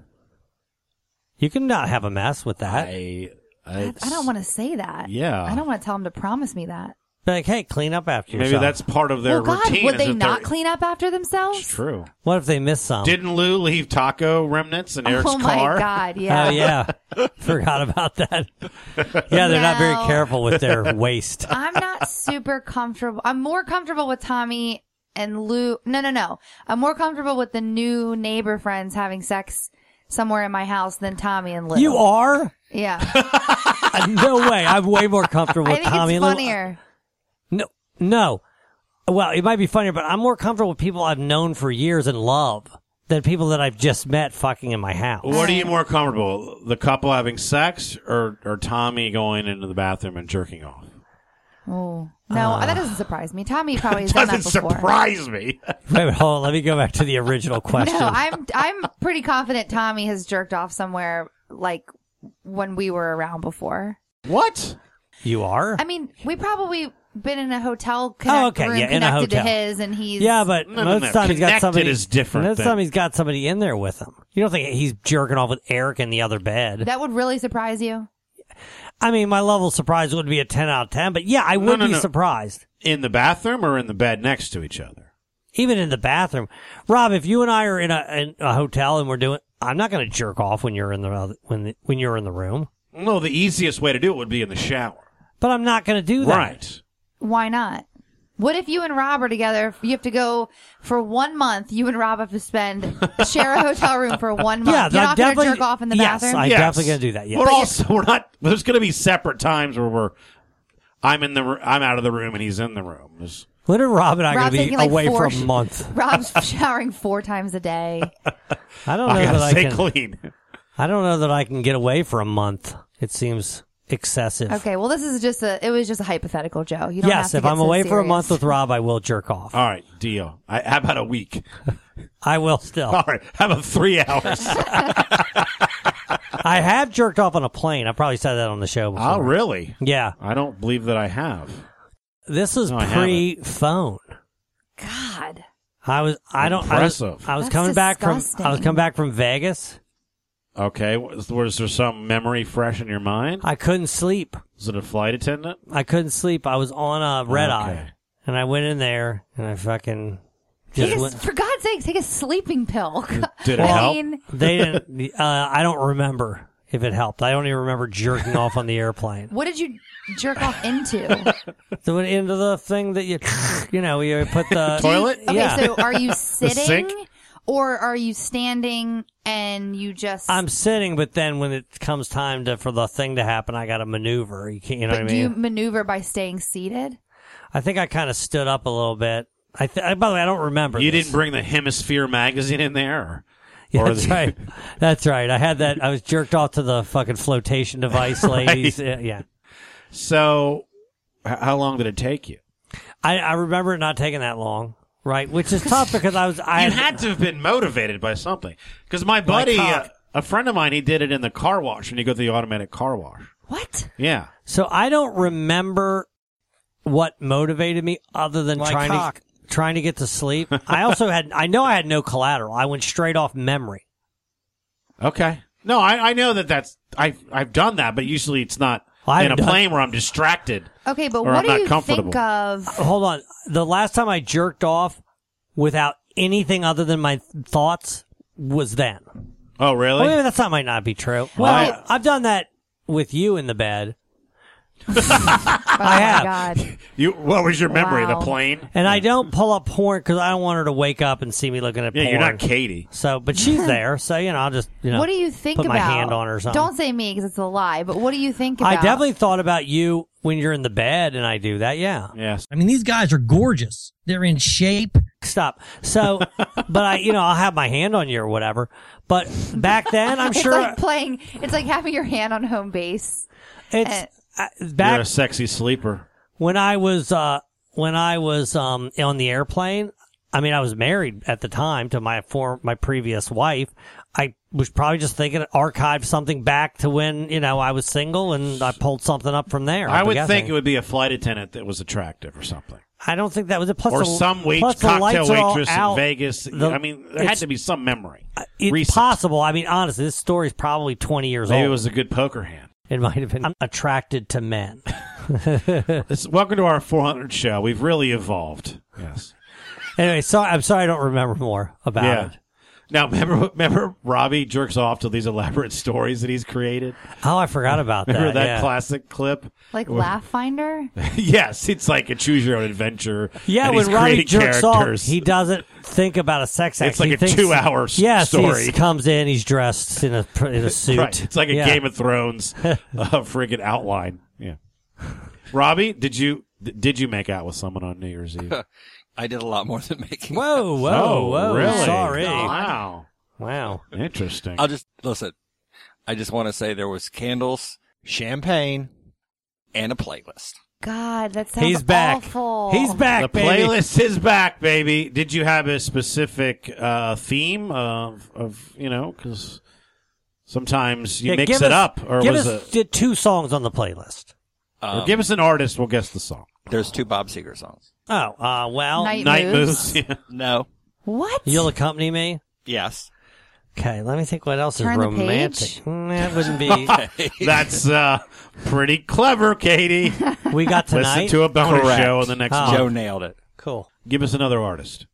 You can not have a mess with that. I don't want to say that. Yeah. I don't want to tell them to promise me that. Be like, hey, clean up after Maybe yourself. that's part of their Well, God, routine. would is they that not they're- clean up after themselves? It's true. What if they miss some? Didn't Lou leave taco remnants in Eric's Oh my car? God, yeah. Oh, yeah. Forgot about that. Yeah, they're not very No. careful with their waste. I'm not super comfortable. I'm more comfortable with Tommy and Lou. No. I'm more comfortable with the new neighbor friends having sex somewhere in my house than Tommy and Lou. You are? Yeah. No way. I'm way more comfortable I with think Tommy it's and Lou. funnier. No. Well, it might be funnier, but I'm more comfortable with people I've known for years and love than people that I've just met fucking in my house. What are you more comfortable? The couple having sex or Tommy going into the bathroom and jerking off? Oh. No, that doesn't surprise me. Tommy probably has done that Doesn't before. surprise me. Wait, hold on. Let me go back to the original question. No, I'm pretty confident Tommy has jerked off somewhere like when we were around before. What? You are? I mean, we probably been in a hotel Oh, okay, room yeah, in a connected to hotel. his, and he's Yeah, but No, most of the time he's got Connected somebody. is different Most of the than- time he's got somebody in there with him. You don't think he's jerking off with Eric in the other bed? that would really surprise you. I mean, my level of surprise would be a 10 out of 10, but yeah, I would be no. surprised. In the bathroom or in the bed next to each other? Even in the bathroom. Rob, if you and I are in a hotel and we're doing, I'm not going to jerk off when you're in the when you're in the room. No, the easiest way to do it would be in the shower. But I'm not going to do that. Right. Why not? What if you and Rob are together? You have to go for 1 month. You and Rob have to share a hotel room for 1 month. Yeah, You're that not going to definitely- jerk off in the yes, bathroom? I'm definitely going to do that. Yeah. But also, we're not. There's going to be separate times where I'm out of the room and he's in the room. When are Rob and I going Rob's to be taking, like, away for 4 a month? Rob's showering 4 times a day. I don't know I gotta that I stay can. clean. I don't know that I can get away for a month. It seems excessive. Okay, well, this is it was just a hypothetical, Joe. You don't have Yes, to if get I'm so away for a serious. month with Rob, I will jerk off. All right, deal. How about a week? I will still. All right, how about 3 hours? I have jerked off on a plane. I probably said that on the show before. Oh, really? Yeah. I don't believe that I have. This is No, I haven't. pre-phone. God. Impressive. I was That's coming disgusting. back from Vegas. Okay, was there some memory fresh in your mind? I couldn't sleep. Was it a flight attendant? I couldn't sleep. I was on a red Okay. eye. And I went in there and I fucking just went. For God's sake, take a sleeping pill. Did it I help? mean, They didn't, I don't remember. if it helped. I don't even remember jerking off on the airplane. What did you jerk off into? So into the thing that you put the toilet. Okay, yeah. so are you sitting sink? or are you standing and you just? I'm sitting, but then when it comes time for the thing to happen, I got to maneuver. You can't, you know what I mean? Do you maneuver by staying seated? I think I kind of stood up a little bit. By the way, I don't remember. You this. didn't bring the Hemisphere magazine in there? Yeah, that's right. That's right. I had that. I was jerked off to the fucking flotation device, ladies. Right. Yeah. So, how long did it take you? I remember it not taking that long, right? Which is tough because I You had to have been motivated by something. Because my buddy, a friend of mine, he did it in the car wash when you go to the automatic car wash. What? Yeah. So I don't remember what motivated me other than trying to get to sleep. I know I had no collateral. I went straight off memory. Okay. No, I know that's I've done that, but usually it's not in a plane where I'm distracted. Okay, but or what I'm do not you comfortable. think of? Hold on. The last time I jerked off without anything other than my thoughts was then. Oh, really? Well, maybe might not be true. Well, I've done that with you in the bed. I have. God. What was your memory? Wow. The plane? And I don't pull up porn because I don't want her to wake up and see me looking at porn. Yeah, you're not Katie. So, but she's there. So, I'll just, What do you think put about? my hand on her or something. Don't say me because it's a lie. But what do you think about? I definitely thought about you when you're in the bed and I do that. Yeah. Yes. I mean, these guys are gorgeous. They're in shape. Stop. So, but I'll have my hand on you or whatever. But back then, I'm sure. It's like having your hand on home base. It's You're a sexy sleeper. When I was on the airplane, I mean, I was married at the time to my previous wife. I was probably just thinking archive something back to when, I was single and I pulled something up from there. I would think it would be a flight attendant that was attractive or something. I don't think that was a plus. Or some cocktail waitress in Vegas. There had to be some memory. It's possible. I mean, honestly, this story is probably 20 years old. Maybe it was a good poker hand. It might have been. I'm attracted to men. Welcome to our 400 show. We've really evolved. Yes. Anyway, I'm sorry I don't remember more about it. Now, remember Robbie jerks off to these elaborate stories that he's created? Oh, I forgot about that. Remember that classic clip? Like Laugh Finder? Yes, it's like a choose-your-own-adventure. Yeah, and when he's Robbie creating jerks characters. off, he doesn't think about a sex act. It's like a 2-hour story. He comes in, he's dressed in a suit. Right. It's like a Game of Thrones friggin' outline. Yeah. Robbie, did you make out with someone on New Year's Eve? I did a lot more than making Whoa, out. Really? Sorry. Wow. Interesting. I just want to say there was candles, champagne, and a playlist. God, that sounds He's back. awful. He's back, the baby. playlist is back, baby. Did you have a specific theme of because sometimes you mix it up, or give was us it 2 songs on the playlist? or give us an artist, we'll guess the song. There's 2 Bob Seger songs. Oh, well, Night Moves. Yeah. No. What? You'll accompany me? Yes. Okay, let me think what else Turn is the romantic. page? That wouldn't be. That's pretty clever, Katie. We got tonight. Listen to a bonus Correct. show in the next month. Joe nailed it. Cool. Give us another artist.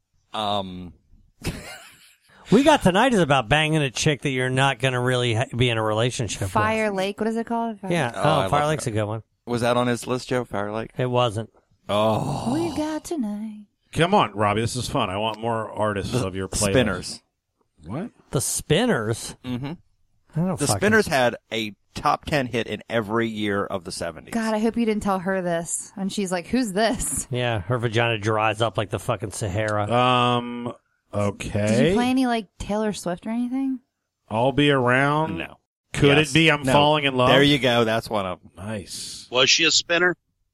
We Got Tonight is about banging a chick that you're not going to really be in a relationship with. Fire Lake. What is it called? Yeah. Fire Lake's a good one. Was that on his list, Joe? Fire Lake? It wasn't. Oh. We Got Tonight. Come on, Robbie. This is fun. I want more artists of your playlist. Spinners. What? The Spinners? Mm-hmm. The Spinners had a top 10 hit in every year of the 70s. God, I hope you didn't tell her this. And she's like, who's this? Yeah, her vagina dries up like the fucking Sahara. Okay. Did you play any, like, Taylor Swift or anything? I'll Be Around? No. Could Yes. it be I'm No. Falling in Love? There you go. That's one of them. Nice. Was she a spinner?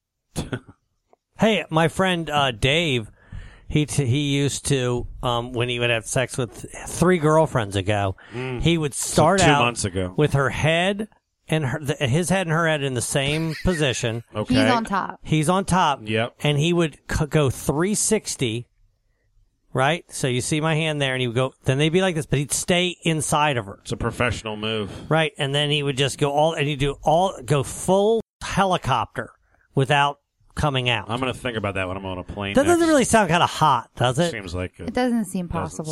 Hey, my friend Dave, he used to, when he would have sex with 3 girlfriends ago, he would start So 2 out months ago. with her head and his head and her head in the same position. Okay. He's on top. He's on top. Yep. And he would go 360, right? So you see my hand there, and he would go, then they'd be like this, but he'd stay inside of her. It's a professional move. Right. And then he would just go full helicopter without coming out. I'm going to think about that when I'm on a plane. That doesn't next. really sound kind of hot, does it? Seems like It doesn't seem possible.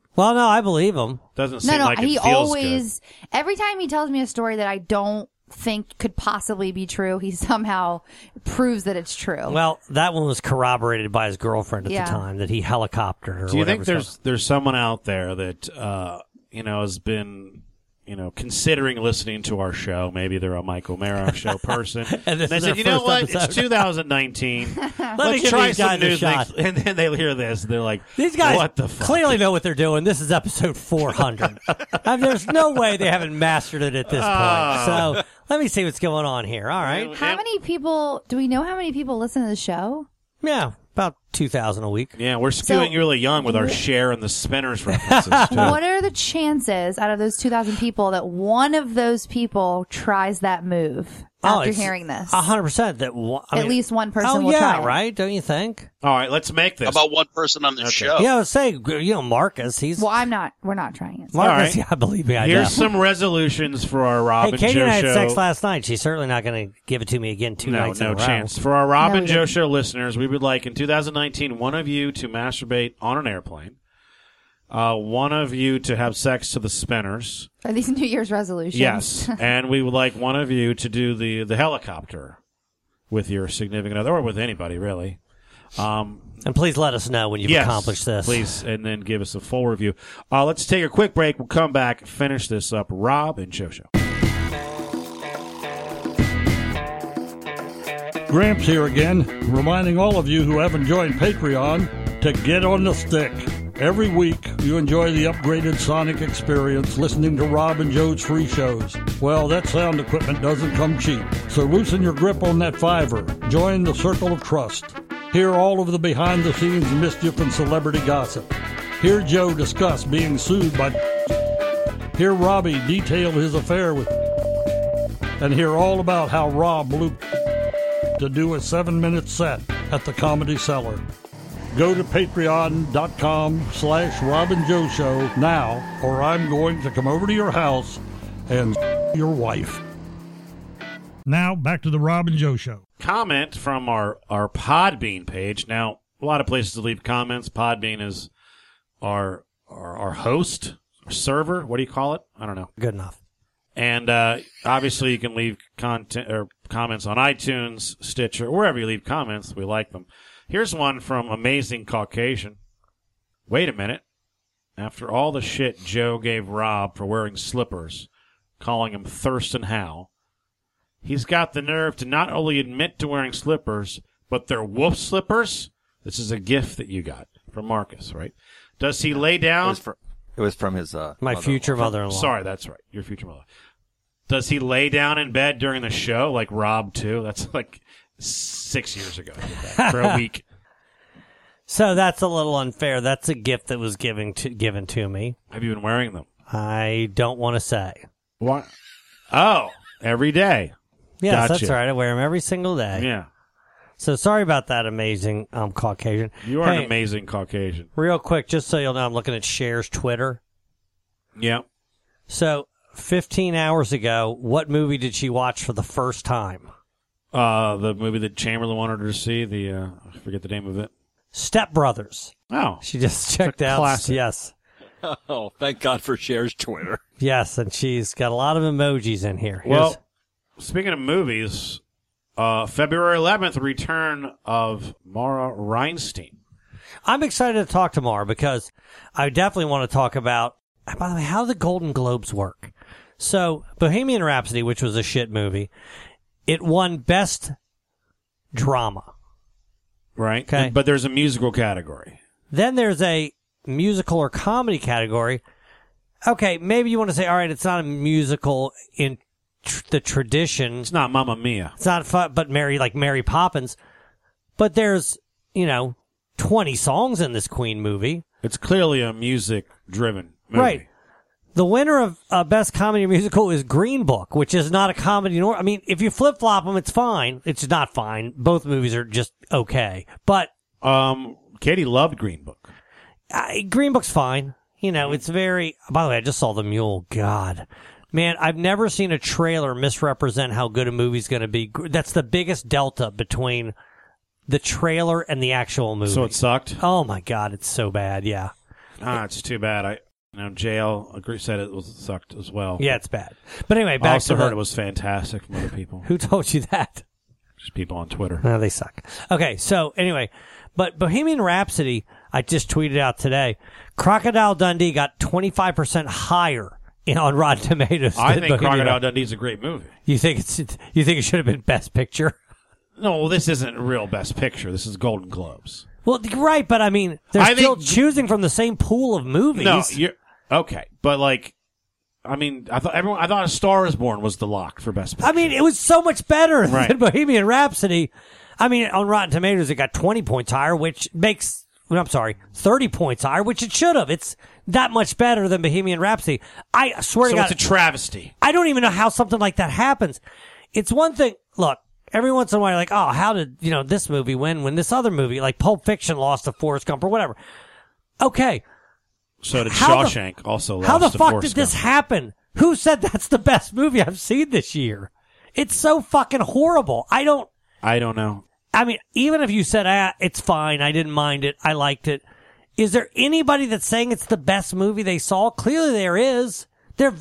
Well, no, I believe him. Doesn't seem like it he feels always, every time he tells me a story that I don't think could possibly be true, he somehow proves that it's true. Well, that one was corroborated by his girlfriend at Yeah. the time, that he helicoptered her. good. Do you think whatever's there's someone out there that has been considering listening to our show? Maybe they're a Mike O'Mara show person, And this they is said, their "You know first what? episode." It's 2019. me Let's give try these some guys a new shot. things." And then they hear this, they're like, These guys what the fuck? clearly know what they're doing. This is episode 400. There's no way they haven't mastered it at this point. So let me see what's going on here. All right. How many people, do we know how many people listen to the show? Yeah, about 2,000 a week. Yeah, we're skewing really young with our share and the Spinners references, too. What are the chances out of those 2,000 people that one of those people tries that move after it's hearing this? 100% that At least one person Oh, will yeah, try it. right? Don't you think? All right, let's make this. How about one person on the show? Yeah, let's say, Marcus, he's... Well, we're not trying it. Marcus, All right. yeah, believe me, I know. Here's some resolutions for our Rob Hey, and Katie Joe and I had show. sex last night. She's certainly not going to give it to me again two nights in a row. chance. For our Rob No, and we Joe didn't. show listeners, we would like in 2019 one of you to masturbate on an airplane, one of you to have sex to the Spinners. Are these New Year's resolutions? Yes, and we would like one of you to do the helicopter with your significant other, or with anybody, really. And please let us know when you've accomplished this. Please, and then give us a full review. Let's take a quick break. We'll come back, finish this up. Rob and Joe Show. Gramps here again, reminding all of you who haven't joined Patreon to get on the stick. Every week, you enjoy the upgraded sonic experience listening to Rob and Joe's free shows. Well, that sound equipment doesn't come cheap, so loosen your grip on that fiver. Join the circle of trust. Hear all of the behind-the-scenes mischief and celebrity gossip. Hear Joe discuss being sued by... Hear Robbie detail his affair with... And hear all about how Rob looped to do a 7-minute set at the Comedy Cellar. Go to patreon.com/Rob and Joe Show now, or I'm going to come over to your house and your wife. Now, back to the Rob and Joe Show. Comment from our Podbean page. Now, a lot of places to leave comments. Podbean is our host, our server. What do you call it? I don't know. Good enough. And obviously, you can leave content or comments on iTunes, Stitcher, wherever you leave comments. We like them. Here's one from Amazing Caucasian. Wait a minute. After all the shit Joe gave Rob for wearing slippers, calling him Thurston Howell, he's got the nerve to not only admit to wearing slippers, but they're wolf slippers? This is a gift that you got from Marcus, right? Does he lay down? It was from his my future mother-in-law. Sorry, that's right. Your future mother. Does he lay down in bed during the show like Rob too? That's like 6 years ago. I did that for a week. So that's a little unfair. That's a gift that was given to me. Have you been wearing them? I don't want to say. What? Oh, every day. Yes, Gotcha. that's right. I wear them every single day. Yeah. So sorry about that, Amazing Caucasian. You are an amazing Caucasian. Real quick, just so you'll know, I'm looking at Cher's Twitter. Yeah. So 15 hours ago, what movie did she watch for the first time? The movie that Chamberlain wanted her to see. I forget the name of it. Step Brothers. Oh. She just checked out. Classic. Yes. Oh, thank God for Cher's Twitter. Yes, and she's got a lot of emojis in here. Well, speaking of movies, February 11th, return of Mara Reinstein. I'm excited to talk to Mara because I definitely want to talk about, by the way, how the Golden Globes work. So, Bohemian Rhapsody, which was a shit movie, it won Best Drama. Right. Okay. But there's a musical category. Then there's a musical or comedy category. Okay, maybe you want to say, all right, it's not a musical in the tradition. It's not Mamma Mia. It's not fun, but Mary Poppins. But there's, 20 songs in this Queen movie. It's clearly a music-driven movie. Right. The winner of Best Comedy Musical is Green Book, which is not a comedy. I mean, if you flip-flop them, it's fine. It's not fine. Both movies are just okay. But Katie loved Green Book. Green Book's fine. It's very... By the way, I just saw The Mule. God. Man, I've never seen a trailer misrepresent how good a movie's going to be. That's the biggest delta between the trailer and the actual movie. So it sucked? Oh, my God. It's so bad, yeah. It's too bad. Jail said it was sucked as well. Yeah, it's bad. But anyway, I back also to heard it was fantastic from other people. Who told you that? Just people on Twitter. No, they suck. Okay, so anyway, but Bohemian Rhapsody, I just tweeted out today. Crocodile Dundee got 25% higher on Rotten Tomatoes. I think Bohemian Crocodile Dundee's a great movie. You think it should have been Best Picture? No, well, this isn't real Best Picture. This is Golden Globes. Well, right, but I mean, they're still choosing from the same pool of movies. No, okay, but I thought A Star Is Born was the lock for Best Picture. I mean, it was so much better than Bohemian Rhapsody. I mean, on Rotten Tomatoes, it got 20 points higher, which makes 30 points higher, which it should have. It's that much better than Bohemian Rhapsody. I swear to God. So it's a travesty. I don't even know how something like that happens. It's one thing, look, every once in a while you're like, oh, how did, this movie win when this other movie, like Pulp Fiction lost to Forrest Gump or whatever. Okay. So did Shawshank also lost to Forrest Gump. How the fuck did this happen? Who said that's the best movie I've seen this year? It's so fucking horrible. I don't know. I mean, even if you said, it's fine, I didn't mind it, I liked it, is there anybody that's saying it's the best movie they saw? Clearly there is. The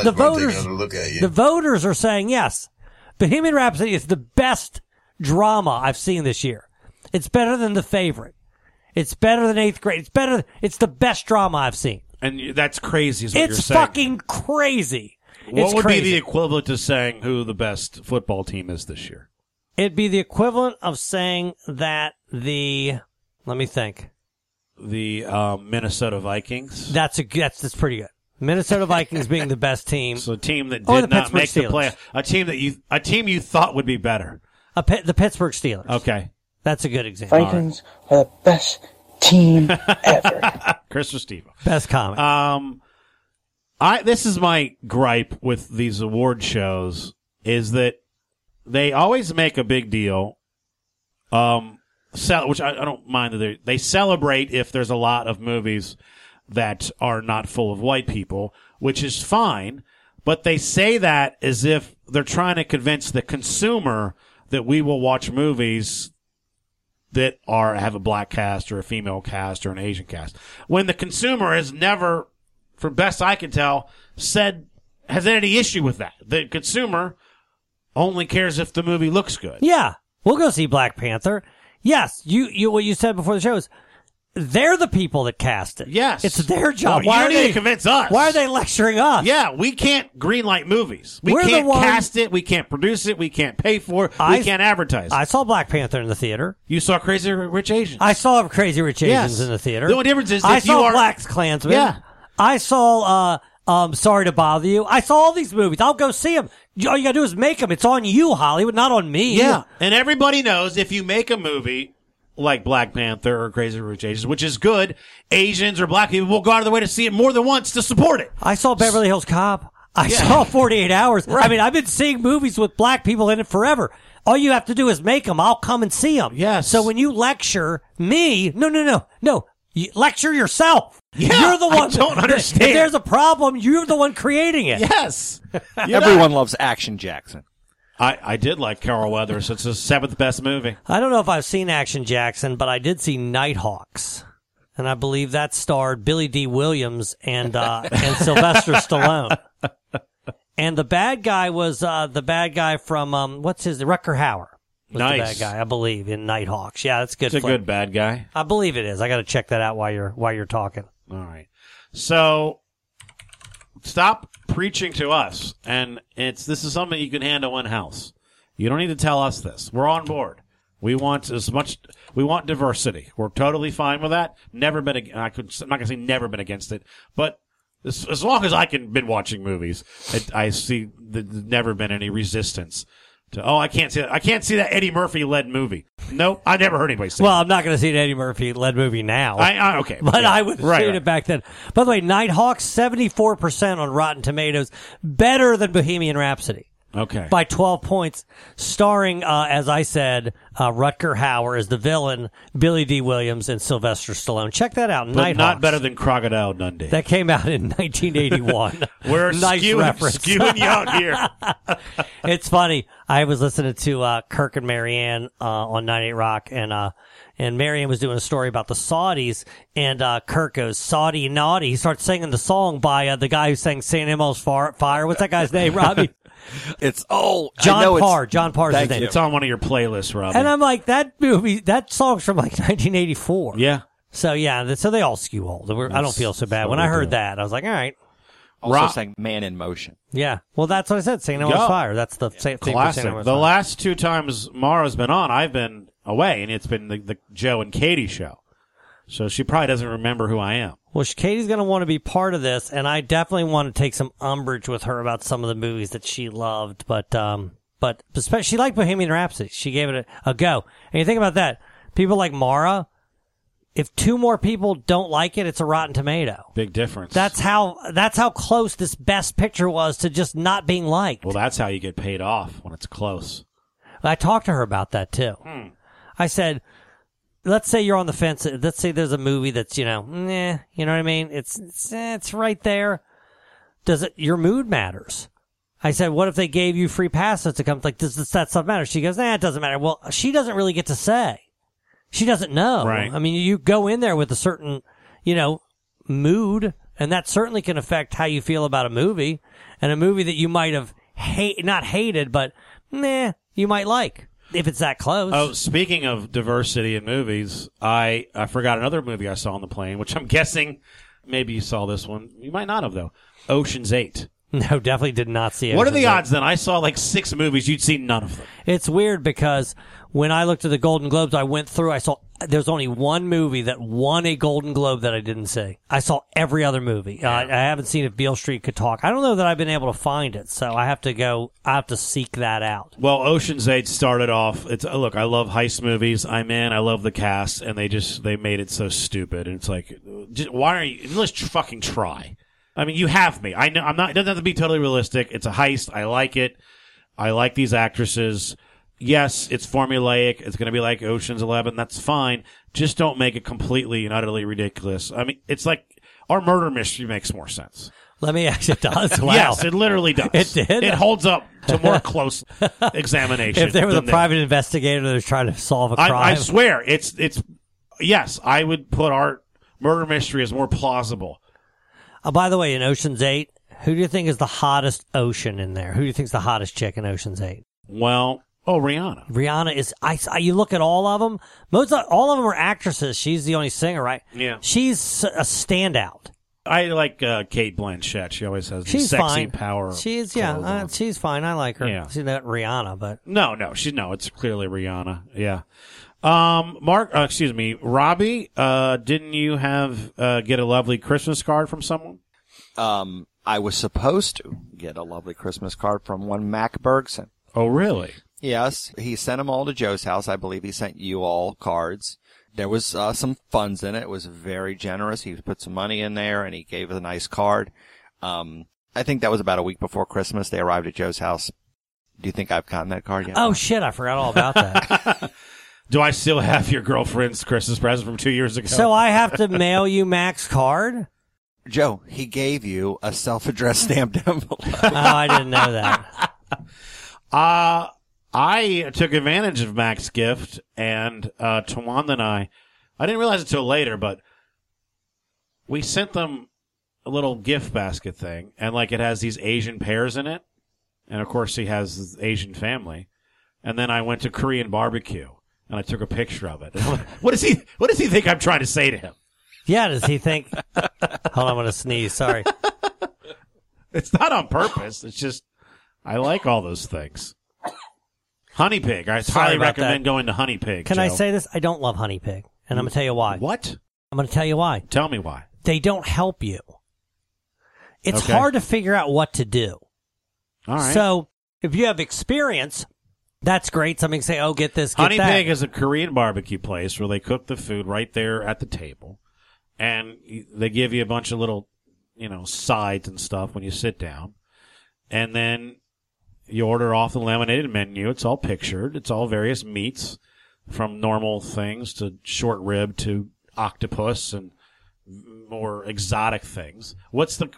voters are saying yes. Bohemian Rhapsody is the best drama I've seen this year. It's better than The Favorite. It's better than Eighth Grade. It's the best drama I've seen. And that's crazy is what you're saying. It's fucking crazy. What would be the equivalent to saying who the best football team is this year? It'd be the equivalent of saying that let me think. The Minnesota Vikings. That's pretty good. Minnesota Vikings being the best team. So a team that did not make the play. A team you thought would be better. The Pittsburgh Steelers. Okay. That's a good example. Vikings are the best team ever. Chris Restivo. Best comment. This is my gripe with these award shows is that they always make a big deal, which I don't mind that they celebrate if there's a lot of movies that are not full of white people, which is fine, but they say that as if they're trying to convince the consumer that we will watch movies that have a black cast or a female cast or an Asian cast. When the consumer has never, for best I can tell, has any issue with that. The consumer only cares if the movie looks good. Yeah. We'll go see Black Panther. Yes. You what you said before the show is they're the people that cast it. Yes. It's their job. Well, why are they convince us? Why are they lecturing us? Yeah, we can't greenlight movies. We can't cast it. We can't produce it. We can't pay for it. We can't advertise it. I saw Black Panther in the theater. You saw Crazy Rich Asians. I saw Crazy Rich Asians in the theater. The only difference is I saw Black Klansman. Yeah. I saw Sorry to Bother You. I saw all these movies. I'll go see them. All you gotta do is make them. It's on you, Hollywood, not on me. Yeah. And everybody knows if you make a movie like Black Panther or Crazy Rich Asians, which is good, Asians or black people will go out of their way to see it more than once to support it. I saw Beverly Hills Cop. I saw 48 Hours. Right. I mean, I've been seeing movies with black people in it forever. All you have to do is make them. I'll come and see them. Yes. So when you lecture me, no. You lecture yourself. Yeah, you're the one. I don't understand. If there's a problem, you're the one creating it. Yes. Everyone loves Action Jackson. I did like Carol Weathers. It's the seventh best movie. I don't know if I've seen Action Jackson, but I did see Nighthawks. And I believe that starred Billy D. Williams and Sylvester Stallone. And the bad guy was the bad guy from Rutger Hauer. Nice. The bad guy, I believe, in Nighthawks. Yeah, that's good. It's a good bad guy. I believe it is. I got to check that out while you're talking. All right. So stop preaching to us, and this is something you can handle in house. You don't need to tell us this. We're on board. We want diversity. We're totally fine with that. I'm not gonna say never been against it, but as long as been watching movies, I see there's never been any resistance. I can't see that. I can't see that Eddie Murphy led movie. Nope, I never heard anybody say. Well, I'm not going to see an Eddie Murphy led movie now. Okay, but I would have seen it back then. By the way, Nighthawks 74% on Rotten Tomatoes, better than Bohemian Rhapsody. Okay, by 12 points, starring, as I said, Rutger Hauer as the villain, Billy D. Williams, and Sylvester Stallone. Check that out. But Nighthawks. Not better than Crocodile Dundee. That came out in 1981. We're nice skewing you out here. It's funny. I was listening to Kirk and Marianne on 98 Rock, and And Marianne was doing a story about the Saudis, and Kirk goes, Saudi naughty. He starts singing the song by the guy who sang St. Elmo's Fire. What's that guy's name, Robbie? John Parr. John Parr's his name. It's on one of your playlists, Robbie. And I'm like, that song's from like 1984. Yeah. So yeah, so they all skew old. I don't feel so bad. When I heard that, I was like, all right. Also sang Man in Motion. Yeah. Well, that's what I said. St. Elmo's Fire. That's the same thing. Classic. For The last 2 times Mara's been on, I've been away, and it's been the Joe and Katie show. So she probably doesn't remember who I am. Well, Katie's going to want to be part of this, and I definitely want to take some umbrage with her about some of the movies that she loved. But especially, she liked Bohemian Rhapsody. She gave it a go. And you think about that. People like Mara, if 2 more people don't like it, it's a Rotten Tomato. Big difference. That's how close this Best Picture was to just not being liked. Well, that's how you get paid off, when it's close. I talked to her about that too. I said, let's say you're on the fence. Let's say there's a movie that's, you know what I mean? It's right there. Your mood matters. I said, what if they gave you free passes to come? Like, does that stuff matter? She goes, it doesn't matter. Well, she doesn't really get to say. She doesn't know. Right. I mean, you go in there with a certain, mood, and that certainly can affect how you feel about a movie, and a movie that you might have not hated, but you might like, if it's that close. Oh, speaking of diversity in movies, I forgot another movie I saw on the plane, which I'm guessing maybe you saw this one. You might not have, though. Ocean's 8. No, definitely did not see it. What are the odds then? I saw like 6 movies. You'd seen none of them. It's weird because when I looked at the Golden Globes, I went through, I saw there's only one movie that won a Golden Globe that I didn't see. I saw every other movie. Yeah. I haven't seen If Beale Street Could Talk. I don't know that I've been able to find it, so I have to seek that out. Well, Ocean's 8 started off, look, I love heist movies. I love the cast, and they made it so stupid. And it's like, why are you, let's fucking try. I mean, you have me. I know it doesn't have to be totally realistic. It's a heist. I like it. I like these actresses. Yes, it's formulaic. It's going to be like Ocean's 11. That's fine. Just don't make it completely and utterly ridiculous. I mean, it's like our murder mystery makes more sense. Let me ask you, it does? Wow. Yes, it literally does. It did? It holds up to more close examination. If there was a private investigator that was trying to solve a crime. I swear, yes, I would put our murder mystery as more plausible. By the way, in Ocean's 8, who do you think is the hottest ocean in there? Who do you think is the hottest chick in Ocean's 8? Well, Rihanna. Rihanna is, you look at all of them, all of them are actresses. She's the only singer, right? Yeah. She's a standout. I like Cate Blanchett. She always has the sexy fine. Power. She's fine. I like her. Yeah. She's not Rihanna, but no, it's clearly Rihanna. Yeah. Robbie, didn't you get a lovely Christmas card from someone? I was supposed to get a lovely Christmas card from one Mac Bergson. Oh, really? Yes. He sent them all to Joe's house. I believe he sent you all cards. There was some funds in it. It was very generous. He put some money in there, and he gave us a nice card. I think that was about a week before Christmas. They arrived at Joe's house. Do you think I've gotten that card yet? Oh, shit. I forgot all about that. Do I still have your girlfriend's Christmas present from 2 years ago? So I have to mail you Mac's card? Joe, he gave you a self-addressed stamped envelope. Oh, I didn't know that. I took advantage of Mac's gift, and Tawanda and I didn't realize it until later, but we sent them a little gift basket thing, and like it has these Asian pears in it, and of course he has his Asian family. And then I went to Korean barbecue, and I took a picture of it. What does he think I'm trying to say to him? Yeah, does he think? Hold on, I'm going to sneeze. Sorry. It's not on purpose. It's just I like all those things. Honey Pig. I highly recommend going to Honey Pig. Can Joe. I say this? I don't love Honey Pig, and I'm going to tell you why. What? I'm going to tell you why. Tell me why. They don't help you. It's hard to figure out what to do. All right. So if you have experience, that's great. Somebody can say, oh, get this, get Honey that. Pig is a Korean barbecue place where they cook the food right there at the table. And they give you a bunch of little, sides and stuff when you sit down. And then you order off the laminated menu. It's all pictured. It's all various meats, from normal things to short rib to octopus and more exotic things. What's the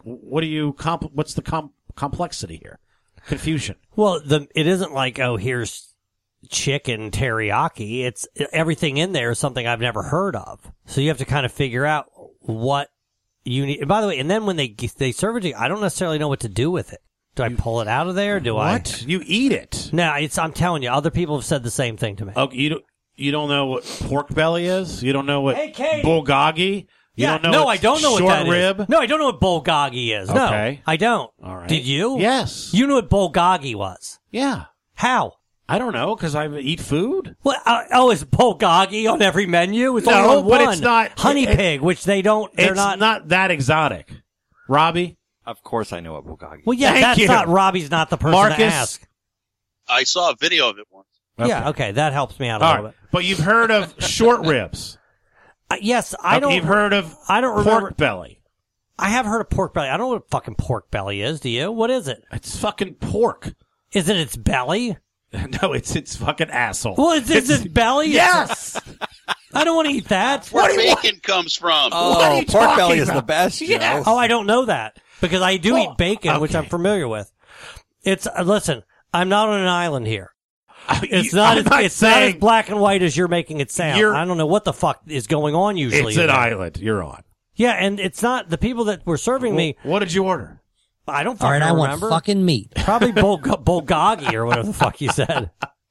complexity here? Confusion. Well, it isn't like, oh, here's chicken teriyaki. It's everything in there is something I've never heard of. So you have to kind of figure out what you need. And by the way, and then when they serve it to you, I don't necessarily know what to do with it. Do I pull it out of there? What? You eat it? No, I'm telling you, other people have said the same thing to me. Okay, you don't know what pork belly is? You don't know what bulgogi? You don't know no, what I don't know what that short rib? is. No, I don't know what bulgogi is. Okay. No, I don't. All right. Did you? Yes. You knew what bulgogi was? Yeah. How? I don't know, because I eat food. Well, is bulgogi on every menu? It's No, only on but one. it's not- Honey pig, which they're It's not. not that exotic. Robbie? Of course I know what bulgogi is. Well, yeah, Thank that's you. not Robbie's not the person Marcus? to ask. I saw a video of it once. Yeah, okay, that helps me out a All little right. bit. But you've heard of short ribs. Yes, I don't. You've heard of I don't remember. pork belly. I have heard of pork belly. I don't know what fucking pork belly is. Do you? What is it? It's fucking pork. Is it its belly? No, it's fucking asshole. Well, is its belly? Yes. I don't want to eat that. Where bacon comes from. Oh, pork belly is the best, Joe. Yes. Oh, I don't know that because I do eat bacon, which I'm familiar with. It's listen. I'm not on an island here. It's not as black and white as you're making it sound. I don't know what the fuck is going on usually. It's an island you're on. Yeah, and it's not the people that were serving me. What did you order? I don't All fucking right, I remember. want fucking meat. Probably bulgogi or whatever the fuck you said.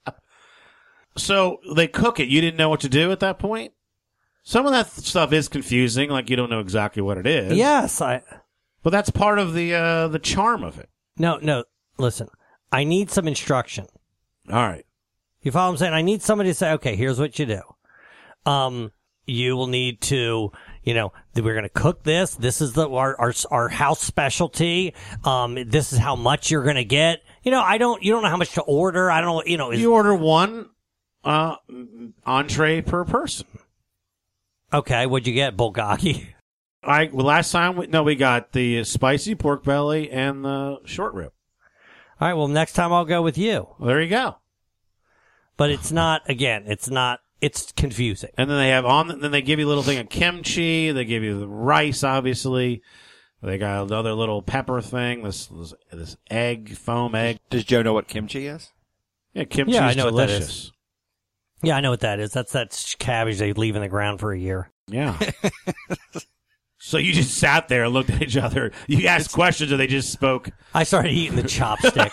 So they cook it. You didn't know what to do at that point? Some of that stuff is confusing, like you don't know exactly what it is. Yes, but that's part of the charm of it. No. Listen, I need some instruction. All right. You follow what I'm saying? I need somebody to say, okay, here's what you do. You will need to, we're going to cook this. This is our house specialty. This is how much you're going to get. You don't know how much to order. I don't know, You order one entree per person. Okay, what'd you get? Bulgogi? Last time, we got the spicy pork belly and the short rib. All right, well, next time I'll go with you. Well, there you go. But it's confusing. And then then they give you a little thing of kimchi. They give you the rice, obviously. They got another little pepper thing, this egg, foam egg. Does Joe know what kimchi is? Yeah, kimchi is delicious. Yeah, I know what that is. That's that cabbage they leave in the ground for a year. Yeah. So you just sat there and looked at each other. You asked questions or they just spoke? I started eating the chopstick.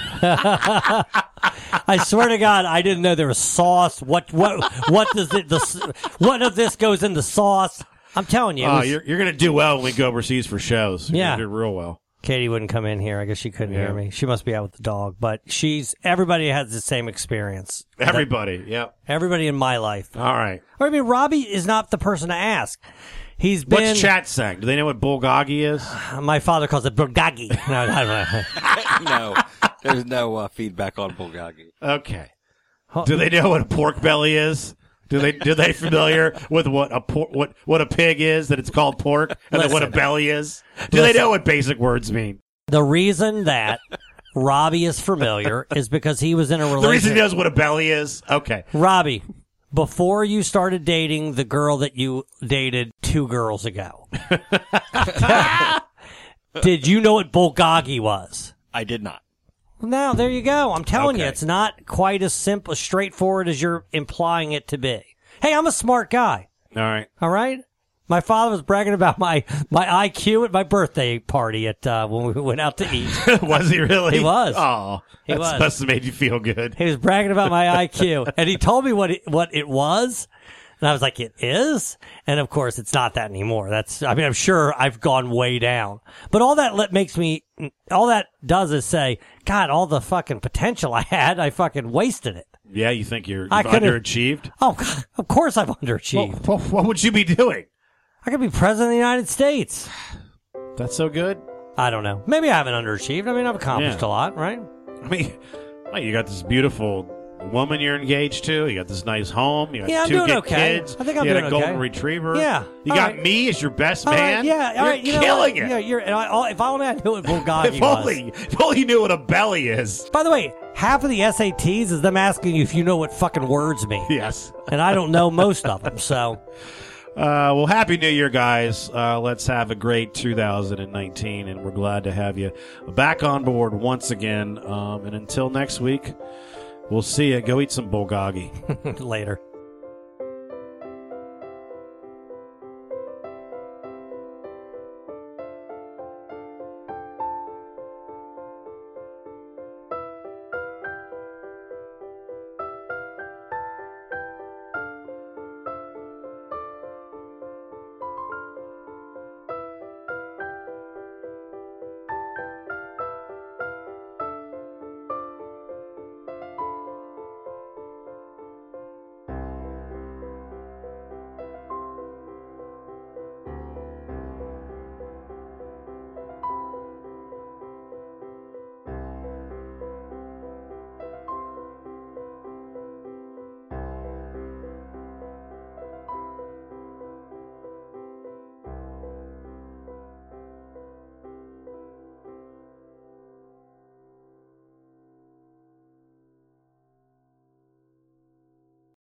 I swear to God, I didn't know there was sauce. What of this goes in the sauce? I'm telling you. You're going to do well when we go overseas for shows. You're going to do real well. Katie wouldn't come in here. I guess she couldn't hear me. She must be out with the dog. But everybody has the same experience. Everybody, yep. Everybody in my life. All right. I mean, Robbie is not the person to ask. He's been. What's chat saying? Do they know what bulgogi is? My father calls it bulgogi. No, I don't know. No, there's no feedback on bulgogi. Okay. Do they know what a pork belly is? Do they familiar with what a pig is? That it's called pork, and then what a belly is? Do they know what basic words mean? The reason that Robbie is familiar is because he was in a relationship. The reason he knows what a belly is. Okay, Robbie. Before you started dating the girl that you dated 2 girls ago, did you know what bulgogi was? I did not. Now, there you go. I'm telling you, it's not quite as simple, straightforward as you're implying it to be. Hey, I'm a smart guy. All right. All right? My father was bragging about my IQ at my birthday party when we went out to eat. Was he really? He was. Oh, that must have made you feel good. He was bragging about my IQ, and he told me what it was, and I was like, "It is," and of course, it's not that anymore. I'm sure I've gone way down, but all that does is say, God, all the fucking potential I had, I fucking wasted it. Yeah, you think you've underachieved? Oh, God, of course I've underachieved. Well, what would you be doing? I could be president of the United States. That's so good? I don't know. Maybe I haven't underachieved. I mean, I've accomplished a lot, right? I mean, you got this beautiful woman you're engaged to. You got this nice home. You got 2 good kids. I think I'm you doing got a golden retriever. Yeah. You got me as your best man. You're killing it. Yeah, if only I knew what bulgogi was. If only you knew what a belly is. By the way, half of the SATs is them asking you if you know what fucking words mean. Yes. And I don't know most of them, so... well, Happy New Year, guys. Let's have a great 2019, and we're glad to have you back on board once again. And until next week, We'll see you. Go eat some bulgogi. Later.